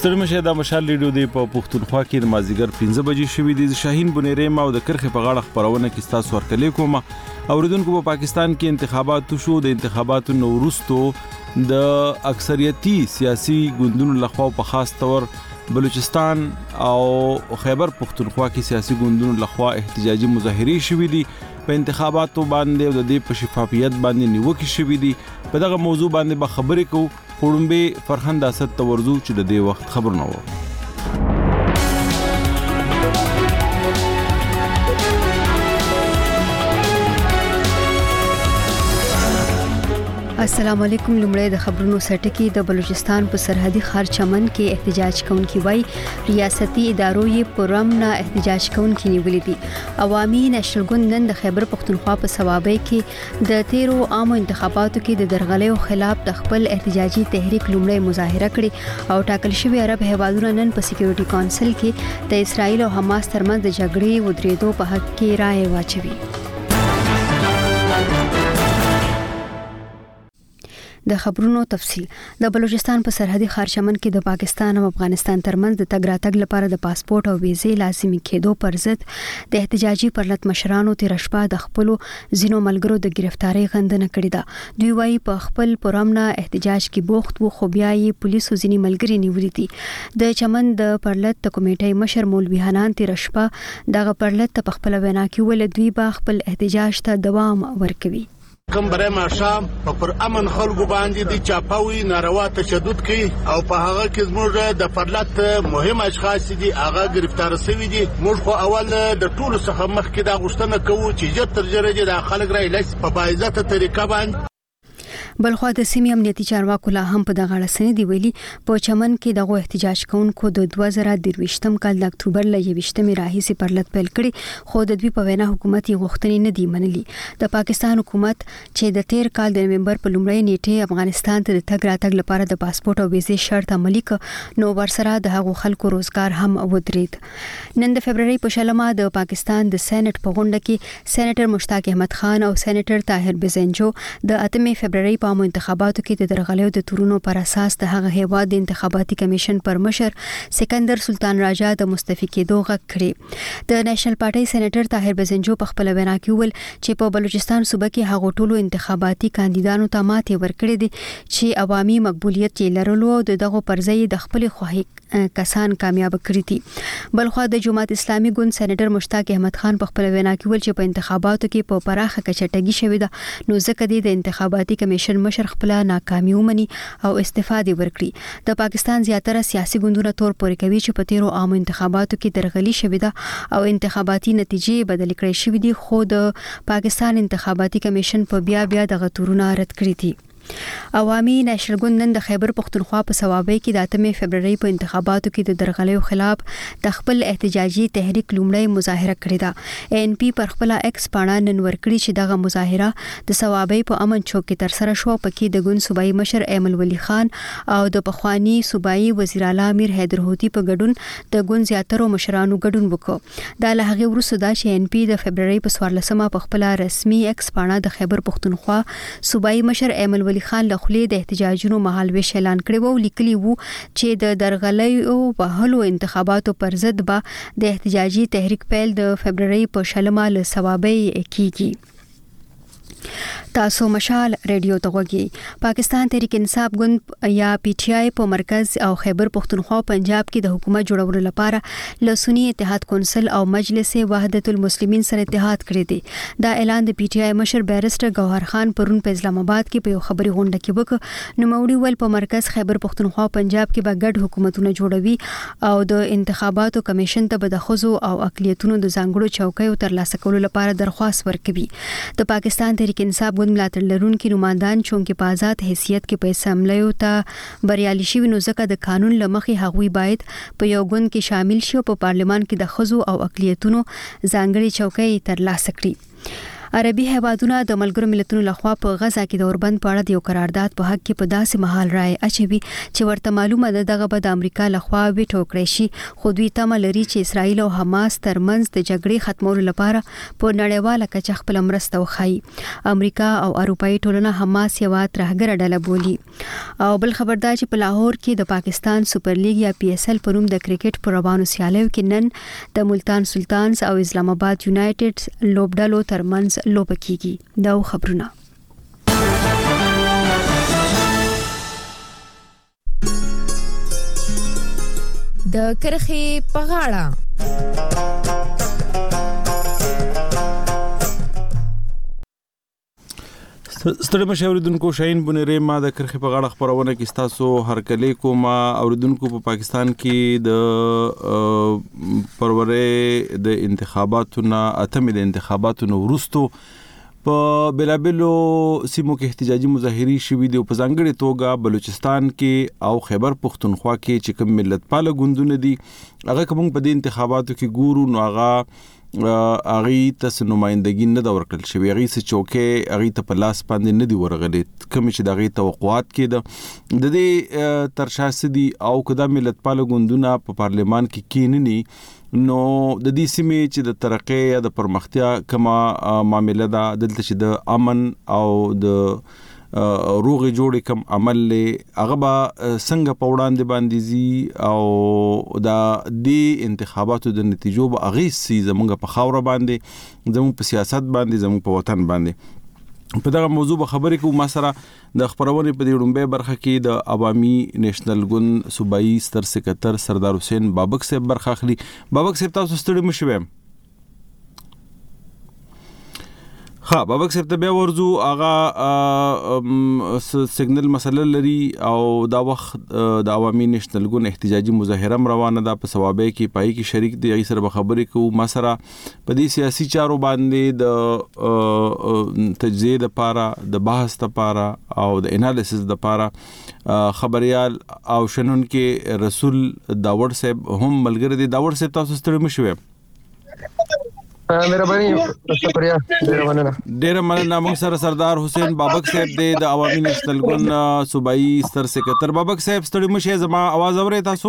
سترمشه د مشال ریډیو دی په پښتونخوا کې د مازیګر 15 بجې شوې دي. شاهین بنيري ما د کرخه په غاړه خبرونه کې تاسو ورکلې کوم. اوریدونکو په پاکستان کې انتخابات شو. د انتخاباتو نورستو د اکثریتي سیاسي ګوندونو لخوا په خاص تور بلوچستان او خیبر پښتونخوا کې سیاسي ګوندونو لخوا احتجاجي مظاهرې شوې دي. په انتخاباتو باندې او د دې په شفافیت باندې نیوکه شوې دي. په دغه موضوع باندې به خبرې کوو. پړومبه فرهند اسد تورزو چې د دې وخت خبرونه و. السلام علیکم. لمړی د خبرونو سرټکی. د بلوچستان په سرحدي ښار چمن کې احتجاج کوونکي وای ریاستي ادارو یې پرم نه احتجاج کوونکي نیولې دي. عوامي نېشنل ګوند نن د خیبر پښتونخوا په صوابۍ کې د 13 عامو انتخاباتو کې د درغلیو خلاف د خپل احتجاجي تحریک لمړی مظاهره کړې او ټاکل شوی عرب هیوادونو نن په سکیورټي کونسل کې د اسرایل او حماس ترمنځ د جګړې ودرېدو په حق کې رائے واچوي. د خبرونو تفصیل. د بلوچستان په سرحدي ښار چمن کې د پاکستان او افغانستان ترمنځ د تګ راتګ لپاره د پاسپورت او ویزې لازمي کېدو پر ضد د احتجاجي پرلط مشرانو تیر شپه د خپل زینو ملګرو د گرفتاری غندنه کړې ده. دوی وايي په خپل پرامنه احتجاج کې بوخت وو، خو بیا یې پولیسو ځینی ملګري نیولې دي. د چمن د پرلط کمیټې مشر مولوی حنان تیر شپه دغه پرلط په خپل وینا کې ول دوی به خپل احتجاج ته دوام ورکوي. کوم برای ماشام په پر امن خلکو باندې د چاپاوي ناروا تشدد کوي او په هغه کې زموږ د فرلت مهم اشخاص دي هغه گرفتار شوي دي. موږ خو اول د ټولو څخه مخکې دا غوښتنه کوو چې ژر تر ژره د خلک رایلس په باعزته طریقه باندې. بلخوا د سیمې امنیتي چارواکو لا هم په دغه اړه دی ویلي په چمن کې دغه احتجاج کوونکو د 2023م کال د اکتوبر ل 21مې راهیسې پرلط پیل کړي، خو د دوی په وینا حکومت یې غوښتنې نه دی منلي. د پاکستان حکومت چې د 13 کال د نومبر په لومړۍ نیټه افغانستان ته د تګ راتګ لپاره د پاسپورت او ویزې شرط عملي ک نو ورسره د هغو خلکو روزګار هم ودرید. نن د فبرवरी په شلمه د پاکستان د سېنات په غونډه کې سېنیټر مشتاق احمد خان او سېنیټر طاهر بزنجو د 8 فبرवरी په عامو انتخاباتو کې د درغلیو د تورونو پر اساس د هغه هیواد د انتخاباتي کمیشن پر مشر سکندر سلطان راجا د مستعفي کېدو غږ کړی. د نېشنل پارټي سېنیټر طاهر بزنجو په خپل وینا کې ویل چې په بلوچستان صوبه کې هغه ټولو انتخاباتي کاندیدانو ته ماتې ورکړې دي چې عوامي مقبولیت یې لرلو او دغه پرځای د خپل خواهی کسان کامیاب کړی دي. بلخوا د جماعت اسلامي ګوند سېنیټر مشتاق احمد خان په خپل وینا کې ویل چې په انتخاباتو کې په پراخه کچټګي شوې ده نو ځکه د انتخاباتي کمیشن مشر خپل ناکامي ومني او استفاده ورکړي. د پاکستان زیاتره سیاسي ګوندونه تور پورې کوي چې په 13 عامو انتخاباتو کې درغلي شوې ده او انتخاباتي نتیجې بدل کړې شوې دي، خو د پاکستان انتخاباتي کمیشن په بیا د غتورونه رد کړی دي. عوامي نېشنل ګوند نن د خیبر پښتونخوا په صوابۍ کې د 8 فبرवरी په انتخاباتو کې د درغلیو خلاف د خپل احتجاجي تحریک لومړی مظاهره کړې ده. ان پی پر خپل ایکس پاڼه نن ورکړي چې دغه مظاهره د صوابۍ په امن چوک کې تر سره شو. پکې د ګوند صوبایي مشر ایمل ولی خان او د پخوانی صوبایي وزیر اعلی امیر حیدر هوتی په ګډون د ګوند زیاترو مشرانو ګډون وکړ. دا له هغه وروسته دا چې ان پی د فبرवरी په 14مه په خپل رسمي ایکس پاڼه د خیبر پښتونخوا صوبایي مشر ایمل ولی خان له خولې د احتجاجونو مهالويش اعلان کړی وو. لیکلي وو چې د درغلیو په هلو انتخاباتو پر ضد به د احتجاجي تحریک پیل د فبرवरी په شلمه له صوابۍ کیږي. تاسو مشال ریډیو ته غوږی. پاکستان تحریک انصاف ګوند یا پی ټی آی په مرکز او خیبر پښتونخوا پنجاب کې د حکومت جوړولو لپاره له سنی اتحاد کونسل او مجلس وحدت المسلمین سره اتحاد کړی دی. دا اعلان د پی ټی آی مشر بیرسټر گوهر خان پرون په اسلام آباد کې په یو خبري غونډه کې وکړ. نو موري ول په مرکز خیبر پښتونخوا پنجاب کې به ګډ حکومتونه جوړوي او د انتخاباتو کمیشن ته به د خزو او اقلیتونو د ځانګړو چوکیو ترلاسه کولو لپاره درخواست ورکوي. د پاکستان تحریک انصاف ګوند ملاتړ لرونکي نمائندان چونکې په آزاد حیثیت کې په اسمبلیو ته بریالي شوي نو ځکه د قانون له مخې هغوی باید په یو ګوند کې شامل شي او په پارلمان کې د ښځو او اقلیتونو ځانګړي چوکۍ ترلاسه کړي. عربي هیوادونه د ملګرو ملتونو لخوا په غزا کې د اوربند په اړه د یو قرارداد په حق کې په داسې مهال رائے اچوي چې ورته معلومه ده دغه به د امریکا لخوا ویټو کړی شي، خو دوی تمه لري چې اسرائیل او حماس ترمنځ د جګړې ختمولو لپاره په نړیواله کچه خپل مرسته وکړي. امریکا او اروپאי ټولنه حماس یو ترهګر ډله بولي. او بل خبر دا چې په لاهور کې د پاکستان سپر لیګ یا PSL په نوم د کرکټ په روانو سیالیو کې نن د ملتان سلطانز او اسلام آباد یونایټډ لوبډلو ترمنځ لوبه کیږي. دا خبرونه د کرخي په غاړه. ستړي مشه اوریدونکو، شاهین بنيري ما د کرخي په غاړه خبرونه کې تاسو هرکلی کوم. اوریدونکو په پاکستان کې د پرورې د انتخاباتو نه اتمې د انتخاباتو نو وروستو په بلابلو سیمو کې احتجاجي مظاهرې شوې دي او په ځانګړي توګه بلوچستان کې او خیبر پختونخوا کې چې کوم ملت پاله ګوندونه دي هغه کوم په دې انتخاباتو کې ګورو نو هغه تاسو نمائندګي نه دا ورکړل شوی، هغه څه چوکې هغه ته په لاس باندې نه دی ورغلي کوم چې دغه توقعات کې د دې ترشاسه دي او کدا ملت پاله ګوندونه په پارلمان کې کیننی نو د دې سیمې چې د ترقی یا د پرمختیا کما معاملې ده دلته چې د امن او د روغ جوړ کم عمل له هغه با څنګه په وړاندې باندې زی او دا د انتخاباتو د نتیجو به هغه سي زمونږ په خاور باندې زموږ په سیاست باندې زموږ په وطن باندې په دغه موضوع به خبرې کوو. ما سره د خبرونې په دې وړاندې برخه کې د عوامي نېشنل ګوند صوبایي ستر سکرټر سردار حسین بابک صاحب برخه اخلي. بابک صاحب تاسو ستړي مشوي؟ ها بابک صاحب ته بیا ورزو هغه سیګنل مسله لري او دا وخت د عوامي نېشنل ګوند احتجاجي مظاهره روانه ده په ثوابه کې پای کې شریک دي غي سره خبرې کوو. ما سره په دې سیاسي چارو باندې د تجزیه لپاره د بحث لپاره او د انالیسس لپاره خبريال او شنن کې رسول داوود صاحب هم ملګری دي. داوود صاحب تاسو ستړي مشوي؟ مهرباني شکریہ ډیر مننه. موږ سره سردار حسین بابک صاحب د عوامي نېشنل ګوند صوبایي ستر سکرټر. بابک صاحب ستړي مشه زما आवाज اورئ تاسو؟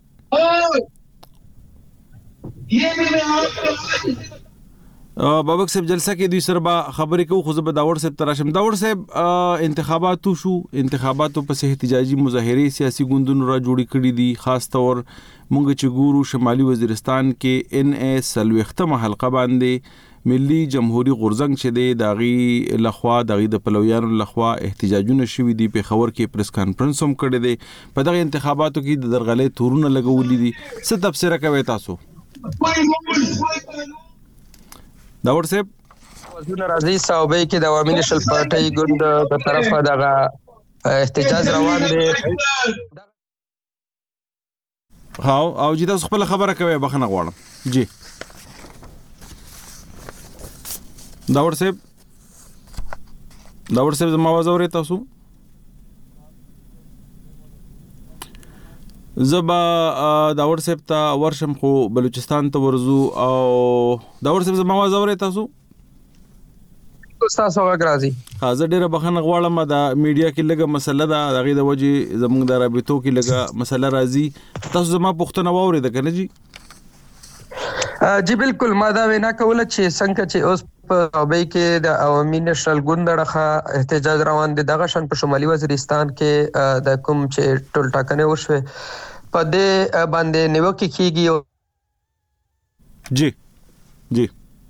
بابک صاحب جلسه کې دوی سره به خبرې کوو، خو زه به داوود صاحب تراشم. داوود صاحب انتخاباتو شو، انتخاباتو پس احتجاجي مظاهرې سیاسي ګوندونو را جوړې کړې دي، خاص طور مونږ چې ګورو شمالي وزیرستان کې NA سلوختمه حلقه باندې ملي جمهوریت غورزنګ چې دی داغي لخوا دغه د پلویانو لخوا احتجاجونه شوي دي. په خبر کې پریس کانفرنس هم کړی دی. په دغه انتخاباتو کې د درغلې تورونه لګولې دي. څه تفسیر کوي تاسو؟ داوود صاحب وزونه راځي صوبې کې د عوامي نېشنل پارټي ګوند په طرفه دغه احتجاج روان دي. او جی تاسو خپل خبره کوي بخنه غواړم جی. داوود صاحب زما आवाज اورئ تاسو؟ زبا داوود صاحب ته ورشم خو بلوچستان ته ورزو. او داوود صاحب زما आवाज اورئ تاسو؟ تاسو راځي. زه ډیره بخنه غواړم د میډیا کې لګه مسله ده دغه د وجه زموږ د رابطو کې لګه مسله راځي. تاسو زما پوښتنه واورئ کنه جی؟ جی بالکل. ما دا وینا کوله چې څنګه چې اوس په صوبې کې د عوامي نېشنل ګوند دغه احتجاج روان دي، دغه شان په شمالي وزیرستان کې د کوم چې ټول ټاکنې وشوه په دې باندې نیوکه کیږي. جی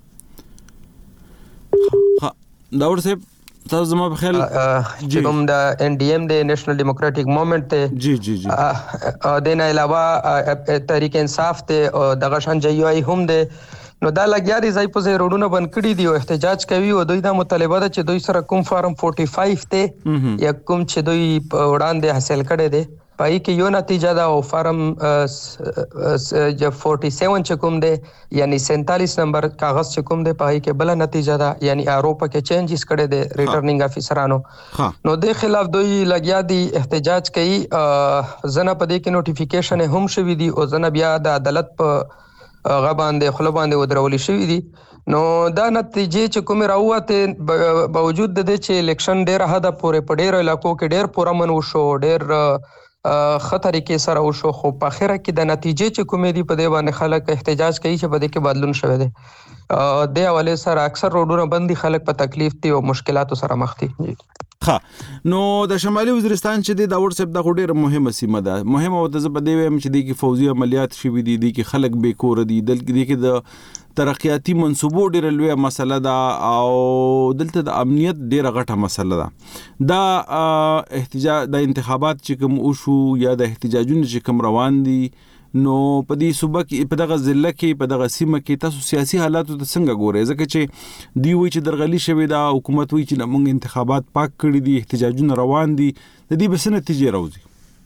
داوود صاحب تاسو زما په خیال چې کوم د NDM د نېشنل ډیموکراټک موومېنټ ته جی د نه علاوه تحریک انصاف ته او دغه شان JUI هم ده، نو دا لګیا دي ځای په ځای روډونه بند کړي دي او احتجاج کوي. او دوی دا مطالبه ده چې دوی سره کوم فارم 45 ته یا کوم چې دوی وړاندې حاصل کړي دي پای کې یو نتیجه دا او فارم 47 چې کوم دی یعنی 47 نمبر کاغذ چې کوم دی پای کې بل نتیجه دا یعنی اروپا کې چینجز کړي دي ریټرنینګ افیسرانو. نو د خلاف دوی لګیا دي احتجاج کوي. زنه په دې کې نوټیفیکیشن هم شوی دي او زنه بیا د عدالت په غبان د خپل باندې ودرول شوی دي. نو دا نتیجې چې کومې راووتې باوجود د دې چې الیکشن ډېر حده پورې په ډېرو علاقو کې ډېر پرامن وشو، ډېر ښه طریقې سره وشو، خو په اخره کې د نتیجې چې کومې دي په دې باندې خلک احتجاج کوي چې په دې کې بدلون شوی دی. د حوالې سره اکثر روډونه بند دي، خلک په تکلیف دي او مشکلاتو سره مخ دي. نو د شمالي وزیرستان چې د واتس اپ د ډېره مهمه سیمه ده، مهمه او د زبدې ویم چې د فوزي عملیات شوي دي، د کې خلک بې کور دي، د کې د ترقیاتي منصوبو ډېره لویه مسله ده او دلته د امنیت ډېره غټه مسله ده. دا احتجاج د انتخابات چې کوم وشو یا د احتجاجونو چې کوم روان دي، نو په دې صوبه کې په دغه ضلع کې په دغه سیمه کې تاسو سیاسي حالاتو ته څنګه ګورئ؟ ځکه چې دی وایي چې درغلي شوې ده، حکومت وایي چې موږ انتخابات پاک کړي دي، احتجاجونه روان دي، د دې به څه نتیجې راوځي؟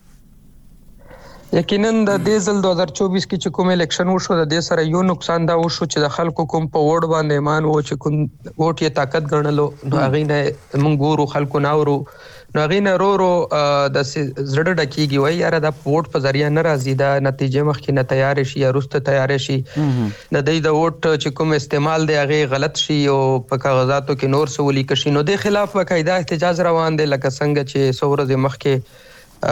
یقینا د دې ځل 2024 کې چې کوم الیکشن وشو د دې سره یو نقصان دا وشو چې د خلکو کوم په ووټ باندې ایمان وو چې کوم ووټ یې طاقت ګڼلو، نو هغې نه موږ ګورو خلکو نه اورو، نو هغې نه رو د زړه ډکېږي، وایي یاره دا ووټ په ذریعه نه راځي، دا نتیجې مخکې نه تیارې شي یا وروسته تیارې شي، د دوی د ووټ چې کوم استعمال دی هغې غلط شي او په کاغذاتو کې نور څه ولیکل شي. نو دې خلاف باقاعده احتجاج روان دی، لکه څنګه چې څو ورځې مخکې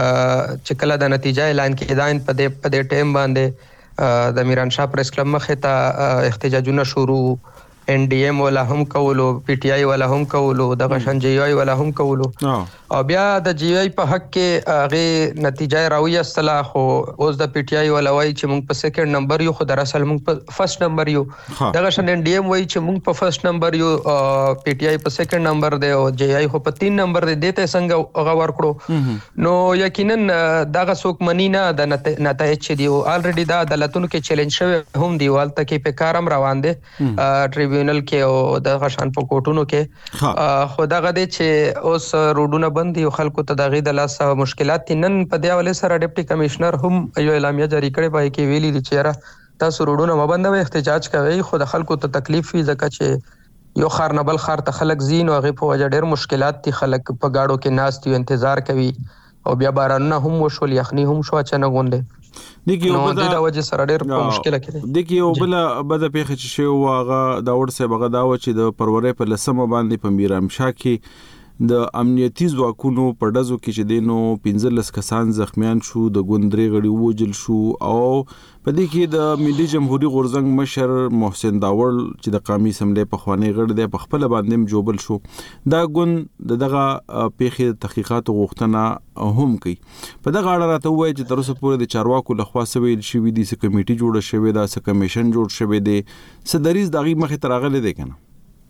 چې کله د نتیجه اعلان کېداین په دې ټایم باندې د میران شاه پریس کلب مخې ته احتجاجونه شروع، ان ډي ایم ولا هم کولو، پی ټي آی ولا هم کولو، دغه شان جی آی ولا هم کولو، او بیا د جی آی په حق کې هغه نتیجه راویستله، خو اوس د پی ټي آی ولا وایي چې موږ په سیکنډ نمبر یو، خو در اصل موږ په فرست نمبر یو. دغه شان ان ډي ایم وایي چې موږ په فرست نمبر یو، پی ټي آی په سیکنډ نمبر دی او جی آی خو په 3 نمبر دی. دې ته څنګه هغه ورکړو؟ نو یقینا دغه څوک منی نه د نتایج چې دی، او الریډي دا عدالتونو کې چیلنج شوی هم دی، والته کې په کارم روان دی ټریبیونل کې او د غشان په کوټونو کې، خو دغه دی چې اوس روډونه بند دي او خلکو ته دغه د لاسه مشکلات دي. نن په دې حواله سره ډیپټي کمشنر هم یو اعلامیه جاری کړې، پای کې ویلي دي چې یاره تاسو روډونه مبندوي، احتجاج کوي، خو د خلکو ته تکلیف وي ځکه چې یو خار نه بل خار ته خلک زین او هغه په وجه ډېر مشکلات دي، خلک په گاډو کې ناست دي، انتظار کوي، او بیا بارانونه هم وشول، یخني هم شو اچانک غونډه دیکي او بل د وجه سره ډېر په مشکله کې دي. دیکي او بل پیښه چې شو واغه دا ورسې بغه دا و چې د پرورې په لسمه باندې په میرام شاه کې د امنیتي ځواکونو په ډزو کې چې دینو 15 کسان زخمیان شو، د ګوندري غړي وجل شو، او په دې کې د ملي جمهوریت غورزنګ مشر محسن داور چې د قومي اسمبلی په خوانی غړ دی په خپل باندې جوبل شو. دا ګوند دغه پیښې تحقیقات غوښتنه هم کوي. په دغه اړه راته وایي چې تر اوسه پورې د چارواکو لخوا سوي شوی دي، څه کمیټي جوړه شوې ده، څه کمیشن جوړ شوی دی، څه دریز دغه مخې ته راغلی دی کنه؟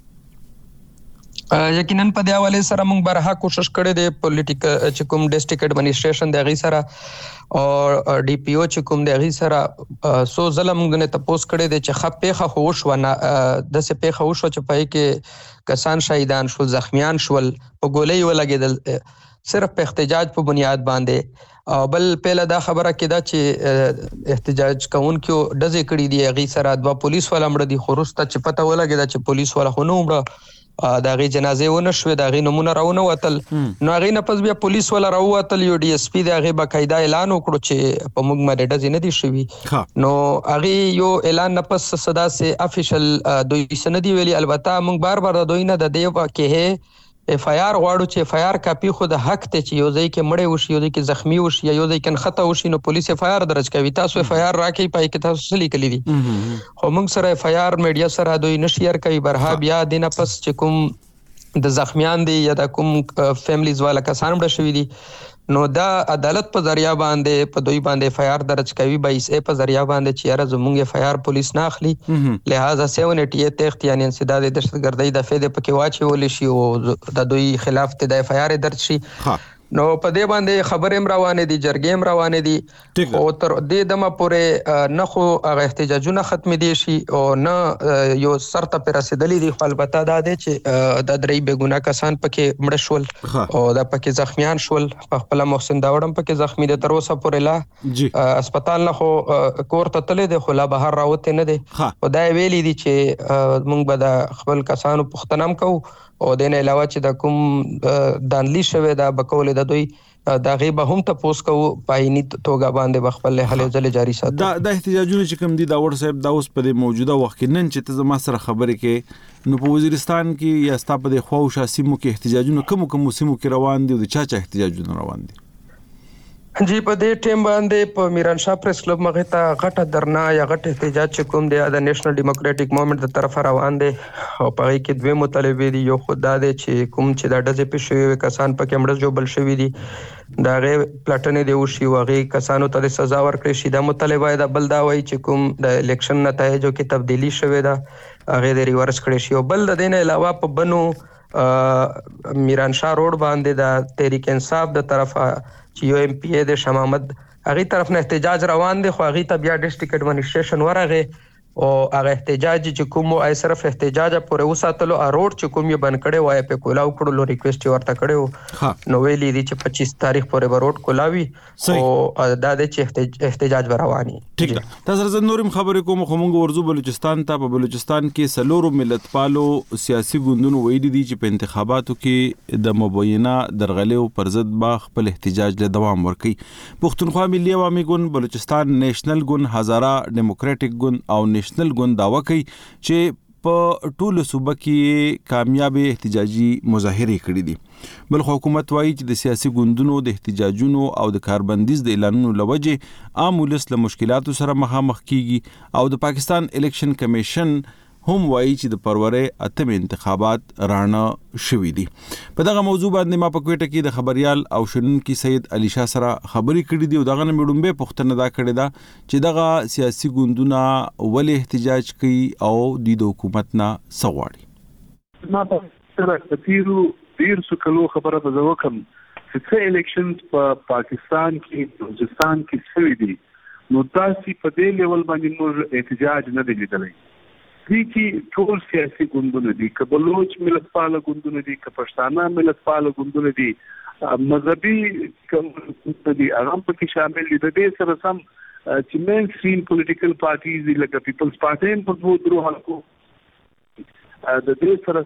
یقینا په دې حواله سره موږ برها کوشش کړې ده، پولیټیکل چې کوم ډیسټریکټ ایڈمنسټریشن دی غي سره او ډي پی او چې کوم دی غي سره سو ظلم غنه تپوس کړې ده چې خپېخه خوش ونه د څه پیخه وشو چې پای کې کسان شهیدان شول، زخمیان شول، په ګولۍ ولګېدل، صرف په احتجاج په بنیاد باندې. او بل پهله دا خبره کېده چې احتجاج کوونکو ډزې کړې دي، غي سره 2 پولیس ولا مړه دي، خو وروسته چې پته ولګېده چې پولیس ولا خو نه مړه، دا غي جنازې ونه شوې، دا غي نمونه راونه وتل، نو غي نه پس بیا پولیس ولا راوتل، یو ډي اس پی دا غي باقاعده اعلان وکړو چې په موږ باندې ډزې نه دي شوي. نو هغه یو اعلان نه پس صدا سي افیشل دوی سندي ویلي، البته موږ بار بار د دوی نه د دیو کې اف آی آر غواړو چې اف آی آر کاپی خو د حق ته چې یو ځای کې مړې وشي، یو ځای کې زخمی وشي، یا یو ځای کې خطا وشي، نو پولیس اف آی آر درج کوي. تاسو اف آی آر راکې پای کې تاسو څه لیکلي دي، خو موږ سره اف آی آر میډیا سره دوی نشیر کوي. برها بیا دینه پس چې کوم د زخمیان دي یا د کوم فیملیز والا کسان مړه شوي دي، نو دا عدالت په ذریعہ باندې په دوی باندې اف آی آر درج کوي، 22 په ذریعہ باندې چې یاره زموږ اف آی آر پولیس نه اخلي، لہذا 788 تخت یعنی انسداد دهشتګردۍ د فیده پکې واچول شي او د دوی خلاف ته د اف آی آر درج شي. نو په دې باندې خبرې روانې دي، جرګې روانې دي، او تر دې دمه پورې نه خو هغه احتجاجونه ختم دي شي او نه یو سرته پر رسیدلې دي. البته دا دی چې د درې بګونه کسان پکې مړ شول او د پکې زخمیان شول، په خپل محسن داوړم پکې زخمی دي، تر اوسه پورې لا هسپتال نه خو کور ته تللی دی، خو لا بهر راوته نه دی. او دا ویلي دي چې موږ به د خپل کسانو پوښتنه کوو، او د نه علاوه چې د کوم دانلی شوی دا بکول د دوی دا غیبه هم تاسو کو پاینی توګه باندې خپل هلې ځلې جاری ساتي. دا احتجاجونه چې کوم دي دا ور صاحب دا اوس په موجوده وخت کې نن چې ته زما سره خبرې کې نو په وزیرستان کې یا ستا په خواوشا سیمو کې احتجاجونه کوم سیمو کې روان دي او چا احتجاجونه روان دي؟ جی په دې ټیم باندې په میرانشاه پریس کلب مغه ته غټه درنا یا غټه احتجاج چې کوم دی د نېشنل ډیموکراټک موومېنټ د طرف روان دي او په کې دوه مطالبه دي. یو خدای دی چې کوم چې د ډزې په شوی کسان پکې مړ جو بل شوی دي دا غي پلاتنې دی او شی وغه کسانو ته سزا ورکړي شي. دا مطالبه د بل دا وایي چې کوم د الیکشن نتایجو کې تبدیلی شوې ده هغه د ریورس کړي شي. او بل د دین علاوه په بنو میرانشاه روډ باندې د تحریک انصاف د طرفه چې یو ایم پی ای د شمامد هغه طرف نه احتجاج روان دي خو هغه ته بیا ډیسټریکټ ایڈمنسټریشن ورغه او هغه احتجاج چې کوم او صرف احتجاج پورې وساتلو روډ چې کوم یې بند کړي وای په کولاو کړلو ریکوست ورته کړو نو ویلي دي چې 25 تاریخ پورې روډ کولاوي او دا د چې احتجاج رواني. ټیک ده. تاسو زه نورم خبرې کوم خو موږ ورزو بلوچستان ته. په بلوچستان کې سلورو ملت پالو سیاسي ګوندونو ویلي دي چې په انتخاباتو کې د مبینه درغلې پر ضد با خپل احتجاج له دوام ورکړي. پښتونخوا ملي عوامي ګوند، بلوچستان نیشنل ګوند، هزاره ډیموکراټک ګوند او نیشنل ګوند داوا کوي چې په ټولو صوبه کې کامیاب احتجاجي مظاهره کړې دي. بل حکومت وایي چې د سیاسي ګوندونو د احتجاجونو او د کاربندیز د اعلانونو لوجه عام ولس له مشکلاتو سره مخامخ کیږي. او د پاکستان الیکشن کمیشن هم وایي چې د فروری اتم انتخابات رانه شوي دي. په دغه موضوع باندې ما په کوټه کې د خبريال او شنونکي سید علي شاه سره خبرې کړې دي او دغه نمډومبه پښتنه دا کړې ده چې دغه سیاسي ګوندونه ولې احتجاج کوي او د حکومت نه سغواړي. ما په سره تیر څو کلو خبره به وکم چې الیکشن په پاکستان کې بلوچستان کې شوي دي نو تاسو په دې لیول باندې موږ احتجاج نه دی لیدلی. دي کې ټول سیاسي ګوندونه دي، که بلوچ ملت پاله ګوندونه دي، که پښتانه ملت پاله ګوندونه دي، مذهبي ګوندونه دي، هغه پکې شامل دي. د دې سره سم چې مین سټریم پولیټیکل پارټیز دي لکه پیپلز پارټي په دوه درو حلقو د دې سره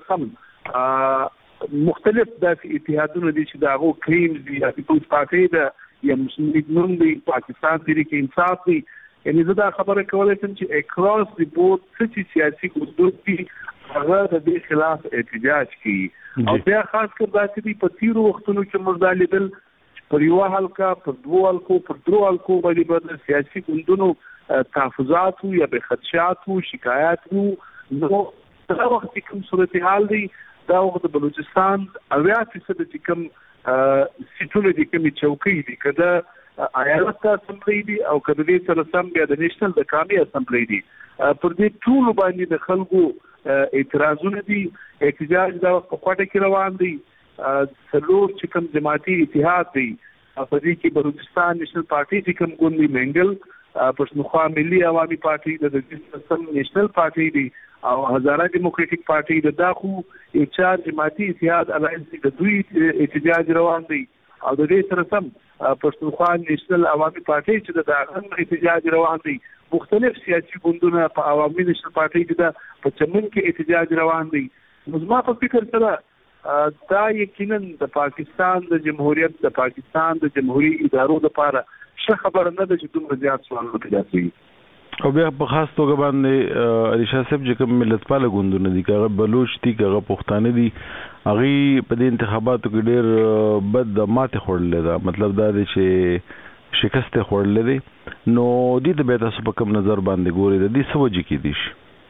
سم مختلف د اتحادونو دي چې داغو کریمز دي. پیپلز پارټي د یا مسلم لیگ نوم دی، پاکستان تحریک انصاف دی. یعنی زه دا خبره کولای شم چې اکراس دی بورډ څه سیاسي ګوندونه دي هغه د دې خلاف احتجاج کوي. او بیا خاص کر دا چې په تیرو وختونو کې موږ دا لیدل پر یو حلقه، پر دوه حلقو، پر درو حلقو باندې د سیاسي ګوندونو تحفظات یا به خدشات او شکایات وو. نو دا وخت کوم صورتحال دی دا وخت د بلوچستان 80% چې کوم سیټونه دي کومي چوکۍ دي کده ایالت اسمبلی دي او کده دې سره سم بیا د نېشنل د قومي اسمبلی دي. پر دې ټول باندې د خلکو اعتراضونه دي. احتجاج دا په کوټه کې روان دي. څلور چې کوم جماعتي اتحاد دي په دې کې بلوچستان نیشنل پارټي چې کوم ګوند دی، منګل، پښتونخوا ملي عوامي پارټي د دې نیشنل پارټي دي او هزاره ډیموکراټک پارټي د داخو یو چار جماعتي اتحاد الایانس د دوی احتجاج روان دي. او د دې سره سم پښتونخوا نیشنل عوامي پارټي چې د هغه احتجاج روان دي. مختلف سیاسي ګوندونه په عوامي نیشنل پارټي کې په چمن کې احتجاج روان دي. زما په فکر سره دا یقینا د پاکستان د جمهوریت د پاکستان د جمهوریت ادارو لپاره ښه خبره نه ده چې دومره زیات سوالونه پیدا شي. او بیا په خاص توګه باندې علي شاه صاحب چې کوم ملت پاله ګوندونه دي، هغه بلوچ دي، هغه پښتانه دي، هغه په دې انتخاباتو کې ډېر بد ماته خورلې ده. مطلب دا دی چې شکست خورلې دي. نو دې ته به تاسو په کوم نظر باندې ګورئ د دې سوجي کې دي؟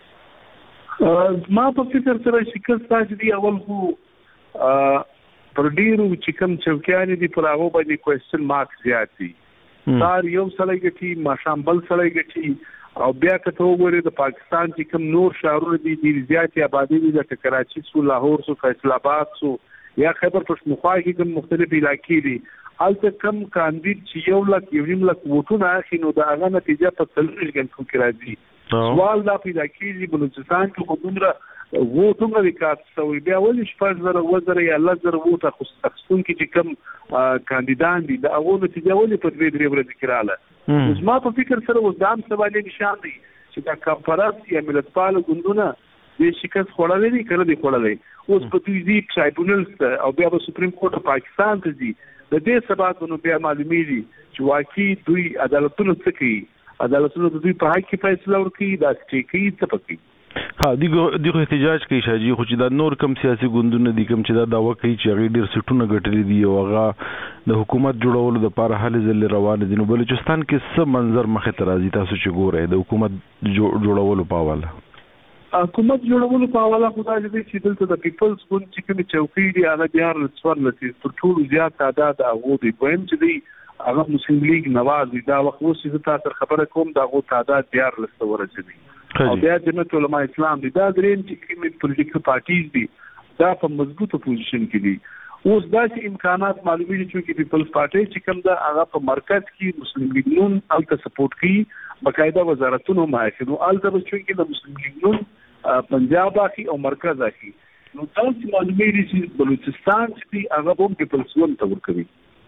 ما په فکر سره شکست تاسو دی اول خو پر ډیرو چې کوم چوکیان دي پر هغه باندې کوېسچن مارک زیات دي. سار یو سړی ګټي، ماښام بل سړی ګټي. او بیا که ته وګورې د پاکستان چې کوم نور شهرونه دي ډېر زیاتې آبادي دي لکه کراچي سو، لاهور سو، فیصل آباد سو یا خیبر پښتونخوا کې کوم مختلف علاقې دي. هلته کم کاندید چې 1 لک 1.5 لک ووټونه اخلي نو د هغه نتیجه په 40 غنټو کې راځي. سوال دا پیدا کېږي بلوچستان کې خو دومره ووټونه ریکارډ شوي، بیا ولې 6,000 یا 10,000 ووټ اخیستونکي چې کوم کاندیدان دي د هغو نتیجه ولې په 2-3 ورځې کې راغله. زما په فکر سره اوس دا هم سوالي نشان دی چې دا کمپرات یا ملت پاله ګوندونه دې شکست خوړلی دی که نه دی خوړلی. اوس په دوی ځي ټرایبونلز ته او بیا به سپریم کورټ پاکستان ته ځي. د دې سبب نو بیا معلومیږي چې واقعي دوی عدالتونو څه کوي، عدالتونو د دوی په حق کې فیصله ورکوي، دا ټیکي څه پکې. دغه احتجاج کوي شاجي، خو چې دا نور کم سیاسي ګوندونه دي کوم چې دا دعوه کوي چې هغه ډېر سټونه ګټلې دي او هغه د حکومت جوړولو لپاره هلې ځلې روان دي، نو بلوچستان کې څه منظر مخې ته راځي تاسو چې ګورئ د حکومت جوړولو په حواله؟ حکومت جوړولو په حواله خدای دې چې دلته د پیپلز ګوند چې کومې چوکۍ دي هغه بیا څوارلسي تر ټولو زیات تعداد هغو دی. دویم چې دی هغه مسلم لیگ نواز دی، دا وخت اوس چې تاسو خبره کوم دا هغو تعداد 14 ته ورسېدی او بیا جمعیت علماء اسلام دی. دا درېیم چې کومې پولیټیکل پارټیز دي دا په مضبوطه پوزیشن کې دي. اوس داسې امکانات معلومیږي چې پیپلز پارټي چې کوم دا هغه په مرکز کې مسلم لیگ نون الته سپورټ کوي، باقاعده وزارتونو ماهرینو الته چې د مسلم لیگ نون پنجاب اخی او مرکز اخی، نو تاسو معلومیږي چې بلوچستان چې هغه هم پیپلز ون ته ورکوي.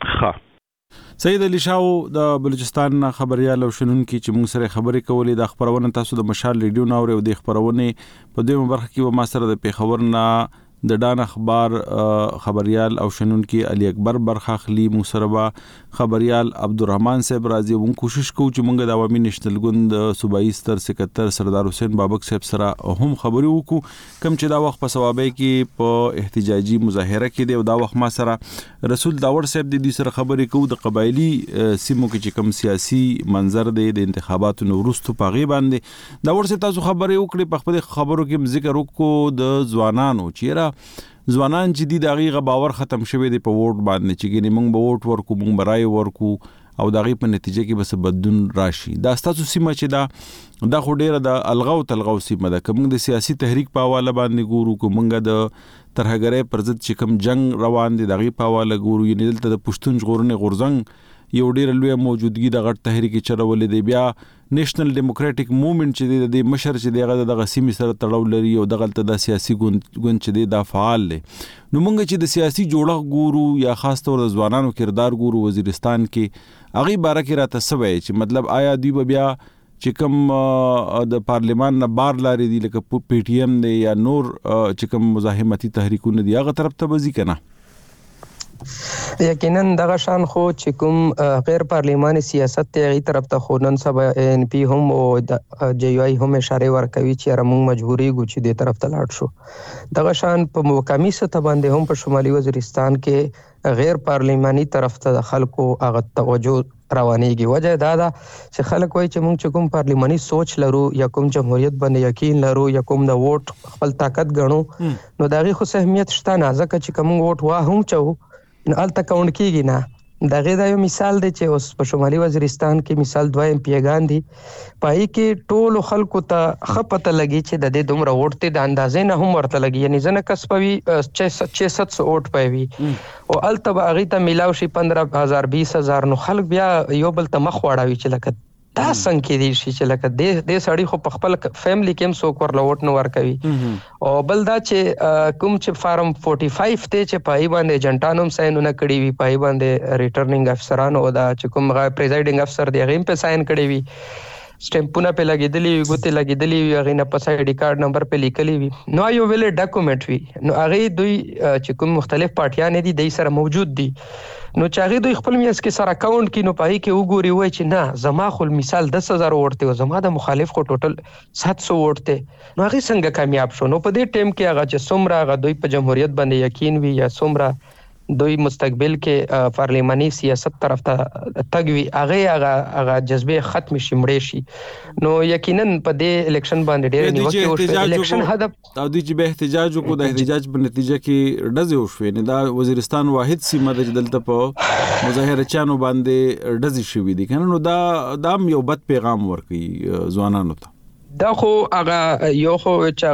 سید علي شاو د بلوچستان خبريال او شنونکي چې موږ سره خبرې کولې د خبرونه تاسو د مشال ریډیو ناوړ او د خبرونه په دویمه برخه کې ما سره د پیښور نه د ډان اخبار خبريال او شنونکي علي اکبر برخه خلی موږ سره خبريال عبدالرحمن صاحب راځي. موږ کوشش کوو چې موږ د عوامي نېشنل ګوند صوبایي ستر سکرټر سردار حسین بابک صاحب سره هم خبرې وکړو، کوم چې دا وخت په ثوابي کې په احتجاجي مظاهره کې دی او دا وخت ما سره رسول داور صاحب د دې سره خبرې کوو د قبایلی سیمو کې چې کوم سیاسي منظر دی د انتخاباتو وروسته په غي باندې داور صاحب تاسو خبرې وکړي. په خپل خبرو کې ذکر وکړو د ځوانانو چې ځوانان چې دي د هغې باور ختم شوی دی په ووټ باندې چې ګینې موږ به ووټ ورکو، موږ به رای ورکو او د هغې په نتیجه کې به څه بدلون راشي. دا ستاسو سیمه چې دا خو ډېره د الغاو تلغاو سیمه ده. که موږ د سیاسي تحریک په حواله باندې ګورو، که موږ د ترهګرۍ پر ضد چې کوم جنگ روان دی د هغې په حواله ګورو، یعنې دلته د پښتون ژغورنې غورځنګ یو ډېره لویه موجودګي د غټ تحریک چلولې دی. بیا نیشنل ډیموکراټیک موومنټ چې دی د دې مشر چې دی هغه دغه سیمې سره تړاو لري او دغلته د سیاسي ګوند چې دی دا فعال دی. نو موږ چې د سیاسي جوړښت ګورو یا خاص طور د ځوانانو کردار ګورو وزیرستان کې، هغې باره کې راته څه وایي چې مطلب آیا دوی به بیا چې کوم د پارلیمان نه بار لارې دي لکه پی ټی ایم دی یا نور چې کوم مزاحمتي تحریکونه دي هغه طرف ته به ځي که نه؟ یقینا دغه شان خو چې کوم غیر پارلیماني سیاست ته غي طرف ته خو نن سبا ان پی هم او جی یو ای هم اشاره ورکوي چې موږ مجبوري ګو چې د طرف ته لاړ شو. دغه شان په مقامي سطح باندې هم په شمالي وزیرستان کې غیر پارلیماني طرف ته خلکو هغه توجه روانيږي. وجه دا ده چې خلک وایي چې موږ چې کوم پارلیماني سوچ لرو یا کوم جمهوریت باندې یقین لرو یا کوم د ووټ خپل طاقت ګڼو، نو دا غي خو اهمیت شته نه، ځکه چې کوم ووټ وا هم چو نو الته کاونټ کیږي نه. دغه دا یو مثال دی چې اوس په شمالي وزیرستان کې مثال دوه ایم پیګان دي، پای کې ټولو خلکو ته خپته لګي چې د دې دومره ووټ ته د اندازې نه هم ورته لګي، یعنی ځنه کس پوي 600 ووټ پوي او الته به هغه ته ملاوي شي 15,000 20,000، نو خلک بیا یو بل ته مخ واړوي چې لکه دا څنګه کې دي شي چې لکه د سړی خو په خپل فیملی کې هم څوک ورله ووټ نه ورکوي. او بل دا چې کوم چې فارم 45 ته چې پای باندې ایجنټانو هم ساينونه کړی وي، پای باندې ریټرنینګ افسرانو او دا چې کوم پریزایډینګ افسر دی هغه هم په ساين کړی وي، سټمپونه په لګیدلی وي، ګوتې لګیدلی وي، هغه نه په سای ډی کارت نمبر په لیکلی وي، نو یو ویل ډاکومنټ وي، نو هغه دوی چې کوم مختلف پارټیان دي د سره موجود دي، نو چې هغه دوی خپل میاس کې سره اکاونټ کې نو پای کې وګوري وای چې نه زما خو مثال 10,000 ووټ ته او زما د مخالف خو ټوټل 700 ووټ ته، نو هغه څنګه کامیاب شو؟ نو په دې ټیم کې هغه چې څومره هغه دوی په جمهوریت باندې یقین وي یا څومره دوی مستقبل کې پارلیماني سیاست طرف ته تګوي هغه جذبه ختم شي مړې شي. نو یقینا په دې الیکشن باندې ډېر نیوکه وشو، الیکشن هدف او د چې به احتجاج وکړو د احتجاج په نتیجه کې ډزې وشوې، نه دا وزیرستان واحد سیمه ده چې دلته په مظاهره چانو باندې ډزې شوې دي کنه، نو دا یو بد پیغام ورکوي ځوانانو ته. دا خو هغه یو خو چې